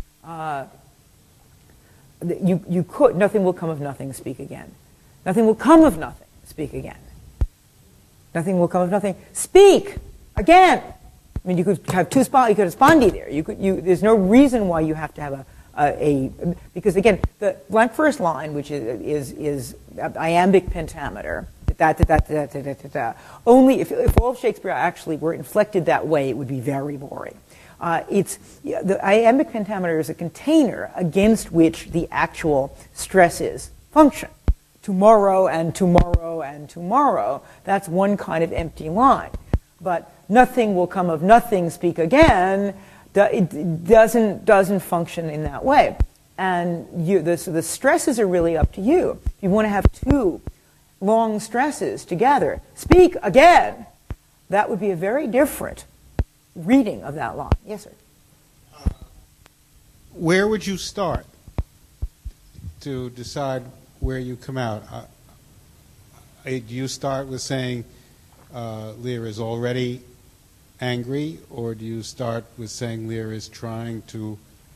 You could. Nothing will come of nothing, speak again. Nothing will come of nothing, speak again. Nothing will come of nothing, speak again. I mean, you could have you could have spondy there. There's no reason why you have to have because again, the blank first line, which is iambic pentameter, only if all of Shakespeare actually were inflected that way, it would be very boring. The iambic pentameter is a container against which the actual stresses function. Tomorrow and tomorrow and tomorrow, that's one kind of empty line. But nothing will come of nothing, speak again, it doesn't function in that way. And so the stresses are really up to you. If you want to have two long stresses together, speak again, that would be a very different reading of that line. Yes, sir? Where would you start to decide where you come out? Do you start with saying Lear is already angry, or do you start with saying Lear is trying to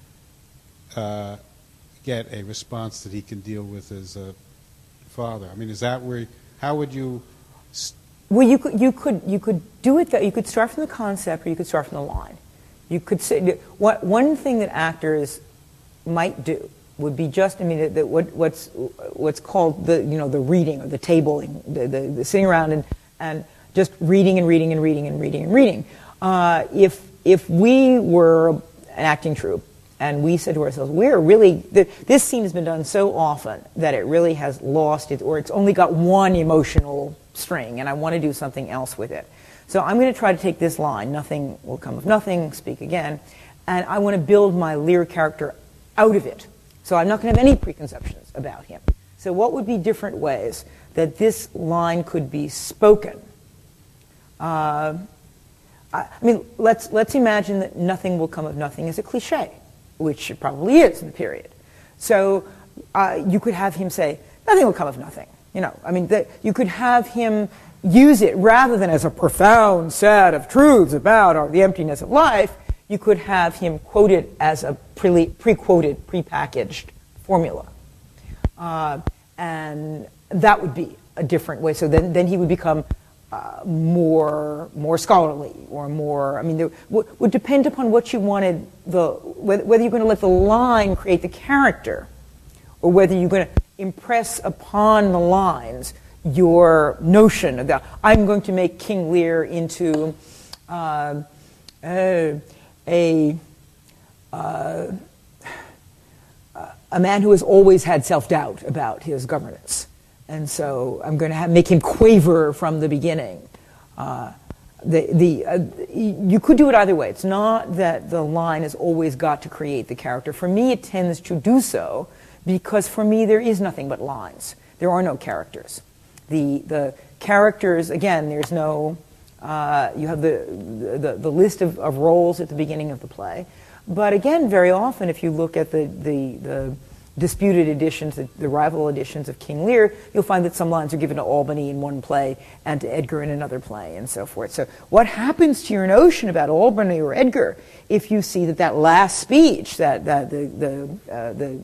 get a response that he can deal with as a father? I mean, is that where? How would you? Well, you could do it. You could start from the concept, or you could start from the line. You could say one thing that actors might do would be just, I mean, what's called the reading or the tabling, the sitting around and just reading and reading and reading and reading and reading. If we were an acting troupe and we said to ourselves, this scene has been done so often that it really has lost it, or it's only got one emotional string, and I want to do something else with it. So I'm going to try to take this line, nothing will come of nothing, speak again, and I want to build my Lear character out of it. So I'm not going to have any preconceptions about him. So what would be different ways that this line could be spoken? I mean, let's imagine that nothing will come of nothing is a cliche, which it probably is in the period. So you could have him say, nothing will come of nothing. You could have him use it rather than as a profound set of truths about the emptiness of life. You could have him quote it as a pre-quoted, pre-packaged formula. And that would be a different way. So then he would become more scholarly or more, would depend upon what you wanted, whether you're going to let the line create the character or whether you're going to impress upon the lines your notion about, I'm going to make King Lear into a man who has always had self-doubt about his governance. And so I'm going to make him quaver from the beginning. You could do it either way. It's not that the line has always got to create the character. For me, it tends to do so because for me there is nothing but lines. There are no characters. The characters, again, there's no, you have the list of roles at the beginning of the play. But again, very often if you look at the disputed editions, the rival editions of King Lear, you'll find that some lines are given to Albany in one play and to Edgar in another play and so forth. So what happens to your notion about Albany or Edgar if you see that last speech, that the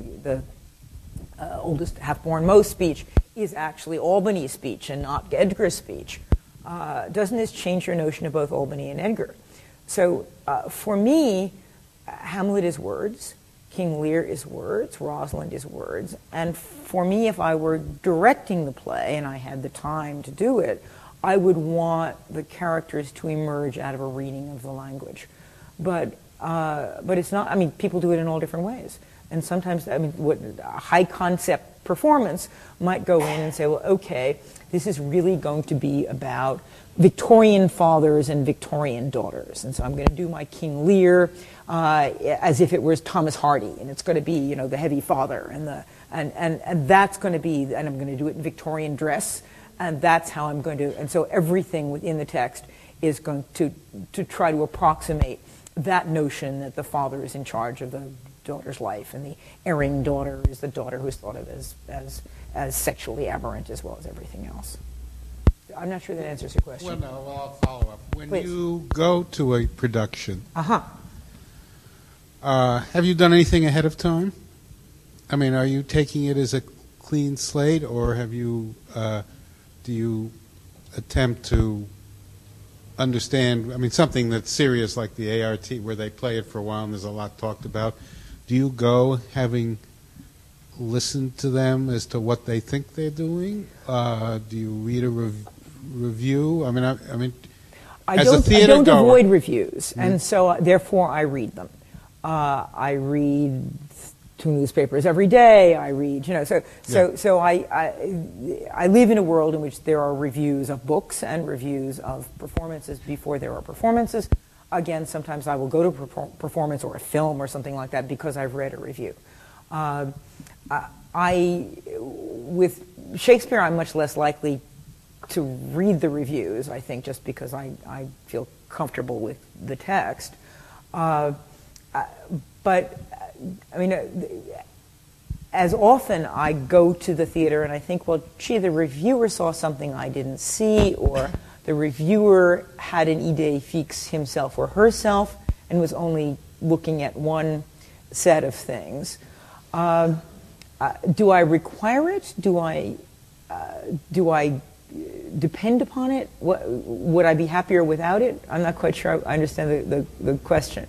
oldest half-born most speech is actually Albany's speech and not Edgar's speech? Doesn't this change your notion of both Albany and Edgar? So for me, Hamlet is words, King Lear is words, Rosalind is words, and for me, if I were directing the play and I had the time to do it, I would want the characters to emerge out of a reading of the language. But it's not, people do it in all different ways. And sometimes, what a high concept performance might go in and say, well, okay, this is really going to be about Victorian fathers and Victorian daughters. And so I'm going to do my King Lear as if it was Thomas Hardy, and it's going to be, the heavy father, and that's going to be, and I'm going to do it in Victorian dress, and that's how I'm going to, and so everything within the text is going to try to approximate that notion that the father is in charge of the daughter's life, and the erring daughter is the daughter who's thought of as sexually aberrant as well as everything else. I'm not sure that answers your question. Well, no, I'll follow up. When Please. You go to a production, have you done anything ahead of time? Are you taking it as a clean slate, or have you? Do you attempt to understand? Something that's serious like the ART, where they play it for a while and there's a lot talked about. Do you go having listened to them as to what they think they're doing? Do you read a review? I don't avoid reviews, and so therefore I read them. I read 2 newspapers every day. I read, so I live in a world in which there are reviews of books and reviews of performances before there are performances. Again, sometimes I will go to a performance or a film or something like that because I've read a review. With Shakespeare, I'm much less likely to read the reviews, I think, just because I feel comfortable with the text. But as often I go to the theater and I think, well, gee, the reviewer saw something I didn't see, or the reviewer had an idée fixe himself or herself and was only looking at one set of things. Do I require it? Do I depend upon it? Would I be happier without it? I'm not quite sure I understand the question.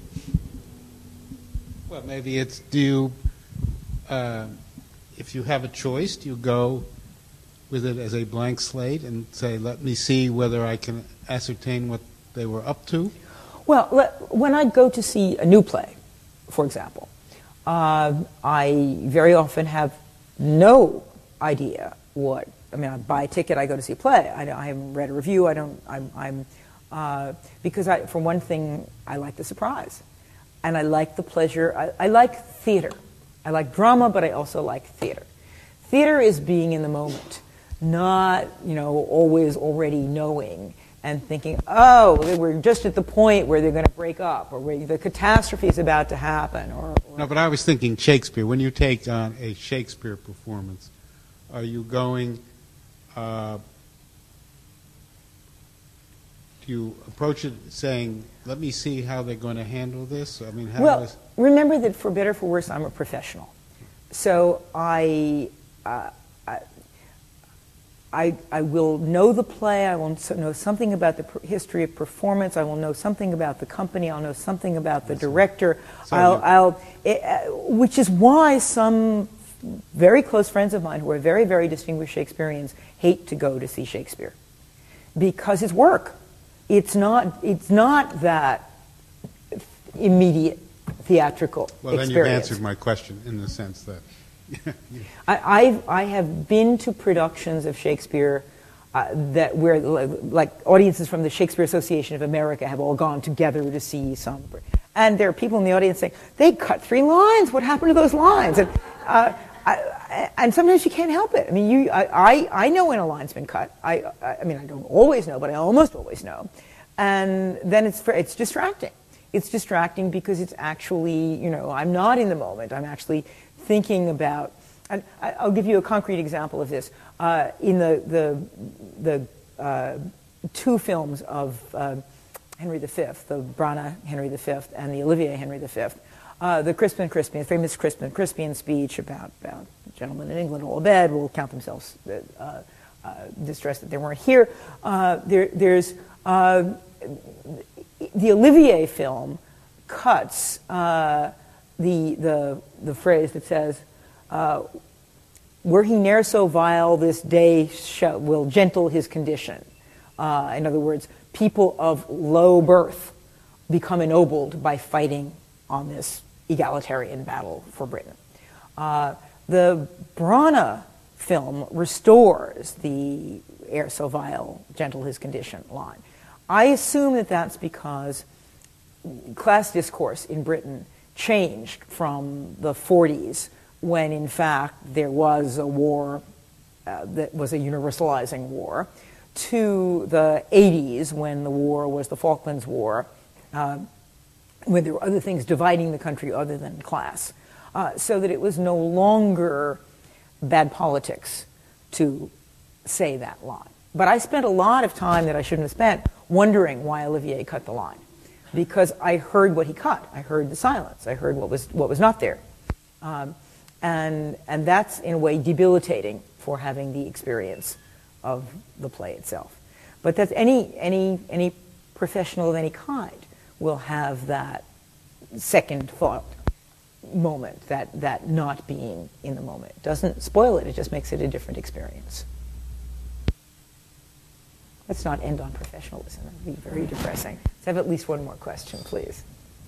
Well, maybe it's if you have a choice, do you go with it as a blank slate and say, let me see whether I can ascertain what they were up to? Well, when I go to see a new play, for example, I very often have no idea what. I mean, I buy a ticket, I go to see a play. I haven't read a review. Because for one thing, I like the surprise, and I like the pleasure. I like theater. I like drama, but I also like theater. Theater is being in the moment, not always already knowing and thinking, oh, we're just at the point where they're going to break up, or where the catastrophe is about to happen. No, but I was thinking Shakespeare. When you take on a Shakespeare performance, are you going? Do you approach it saying, "Let me see how they're going to handle this"? I mean, remember that for better or for worse, I'm a professional, so I will know the play. I will know something about the history of performance. I will know something about the company. I'll know something about the director. Which is why some very close friends of mine who are very, very distinguished Shakespeareans hate to go to see Shakespeare, because it's work. It's not that immediate theatrical experience. Well, then you've answered my question in the sense that. I have been to productions of Shakespeare where like audiences from the Shakespeare Association of America have all gone together to see some, and there are people in the audience saying, they cut 3 lines. What happened to those lines? And sometimes you can't help it. I mean, I know when a line's been cut. I mean, I don't always know, but I almost always know. And then it's distracting. It's distracting because it's actually, I'm not in the moment. I'm actually thinking about, and I'll give you a concrete example of this. In the 2 films of Henry V, the Brana Henry V and the Olivier Henry V, the Crispin Crispian, famous Crispin Crispian speech about gentlemen in England all abed will count themselves distressed that they weren't here. There's the Olivier film cuts the phrase that says, "Were he ne'er so vile, this day will gentle his condition." In other words, people of low birth become ennobled by fighting on this egalitarian battle for Britain. The Brana film restores the "ere so vile, gentle his condition" line. I assume that that's because class discourse in Britain changed from the 40s, when in fact there was a war that was a universalizing war, to the 80s, when the war was the Falklands War, when there were other things dividing the country other than class, so that it was no longer bad politics to say that line. But I spent a lot of time that I shouldn't have spent wondering why Olivier cut the line, because I heard what he cut. I heard the silence. I heard what was not there, and that's in a way debilitating for having the experience of the play itself. But that's any professional of any kind will have that second thought moment, that not being in the moment. It doesn't spoil it, it just makes it a different experience. Let's not end on professionalism. That would be very depressing. Let's have at least one more question, please.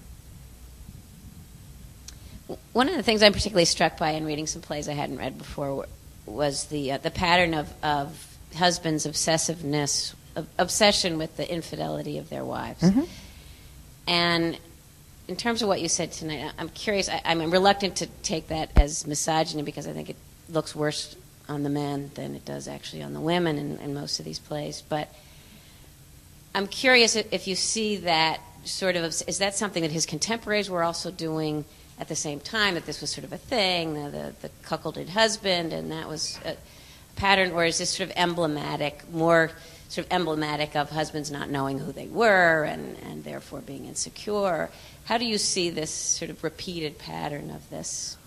One of the things I'm particularly struck by in reading some plays I hadn't read before was the pattern of husbands' obsession with the infidelity of their wives. Mm-hmm. And in terms of what you said tonight, I'm curious. I'm reluctant to take that as misogyny, because I think it looks worse on the men than it does actually on the women in most of these plays. But I'm curious if you see that sort of, is that something that his contemporaries were also doing at the same time, that this was sort of a thing, the cuckolded husband, and that was a pattern, or is this sort of more emblematic of husbands not knowing who they were and therefore being insecure? How do you see this sort of repeated pattern of this?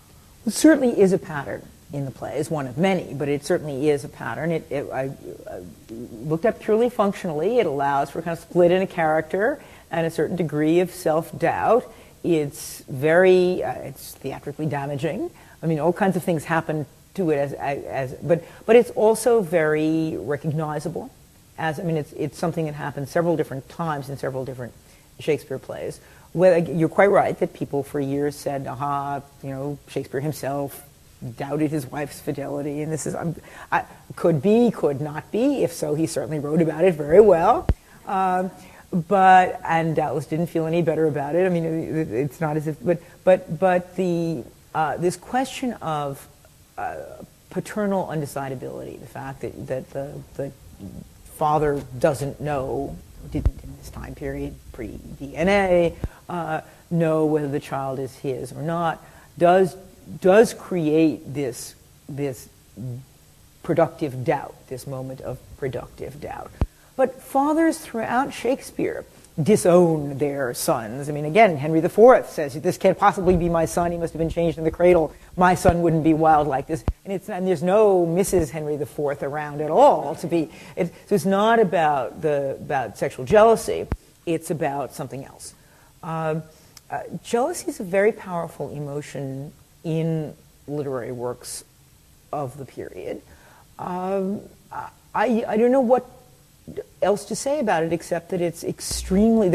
It certainly is a pattern in the play. It's one of many, but it certainly is a pattern. I looked up purely functionally. It allows for kind of split in a character and a certain degree of self-doubt. It's very, it's theatrically damaging. I mean, all kinds of things happen to it but it's also very recognizable. It's something that happens several different times in several different Shakespeare plays. Well, you're quite right that people for years said, Shakespeare himself doubted his wife's fidelity, and this is could be, could not be. If so, he certainly wrote about it very well, and doubtless didn't feel any better about it. I mean, it's not as if, but the this question of paternal undecidability, the fact that the father doesn't know, didn't in this time period pre-DNA know whether the child is his or not, does create this productive doubt, this moment of productive doubt. But fathers throughout Shakespeare disown their sons. I mean, again, Henry IV says, "This can't possibly be my son. He must have been changed in the cradle. My son wouldn't be wild like this." And there's no Mrs. Henry IV around at all to be. So it's not about sexual jealousy. It's about something else. Jealousy is a very powerful emotion in literary works of the period. I don't know what else to say about it except that it's extremely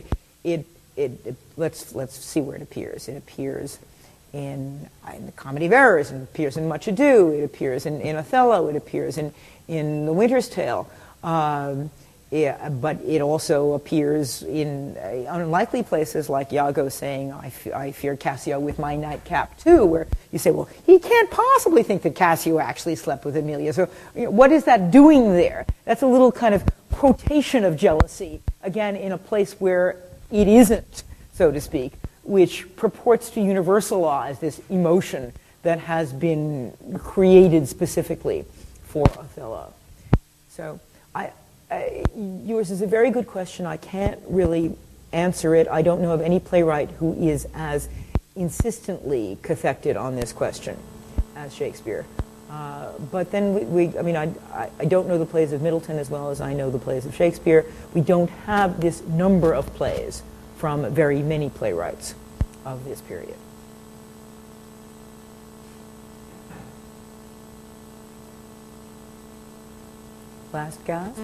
let's see where it appears. It appears in the Comedy of Errors, and it appears in Much Ado, it appears in Othello, it appears in The Winter's Tale. But it also appears in unlikely places like Iago saying, I fear Cassio with my nightcap too, where you say, well, he can't possibly think that Cassio actually slept with Emilia. So what is that doing there? That's a little kind of quotation of jealousy, again, in a place where it isn't, so to speak, which purports to universalize this emotion that has been created specifically for Othello. So yours is a very good question. I can't really answer it. I don't know of any playwright who is as insistently cathected on this question as Shakespeare. But then I don't know the plays of Middleton as well as I know the plays of Shakespeare. We don't have this number of plays from very many playwrights of this period. Last gasp.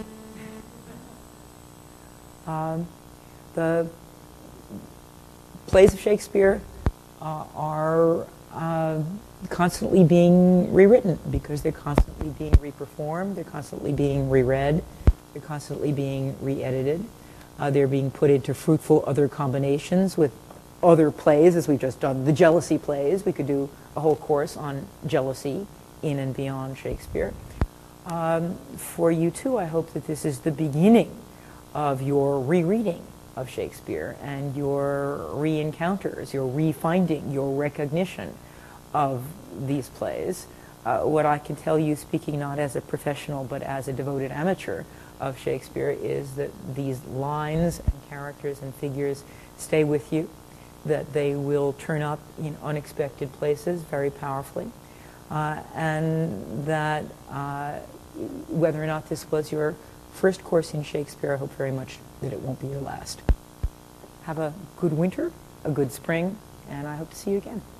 The plays of Shakespeare are constantly being rewritten because they're constantly being reperformed, they're constantly being reread, they're constantly being re-edited. They're being put into fruitful other combinations with other plays, as we've just done the jealousy plays. We could do a whole course on jealousy in and beyond Shakespeare. For you too, I hope that this is the beginning of your rereading of Shakespeare and your re-encounters, your refinding, your recognition of these plays. What I can tell you, speaking not as a professional but as a devoted amateur of Shakespeare, is that these lines and characters and figures stay with you, that they will turn up in unexpected places very powerfully, and that whether or not this was your first course in Shakespeare, I hope very much that it won't be your last. Have a good winter, a good spring, and I hope to see you again.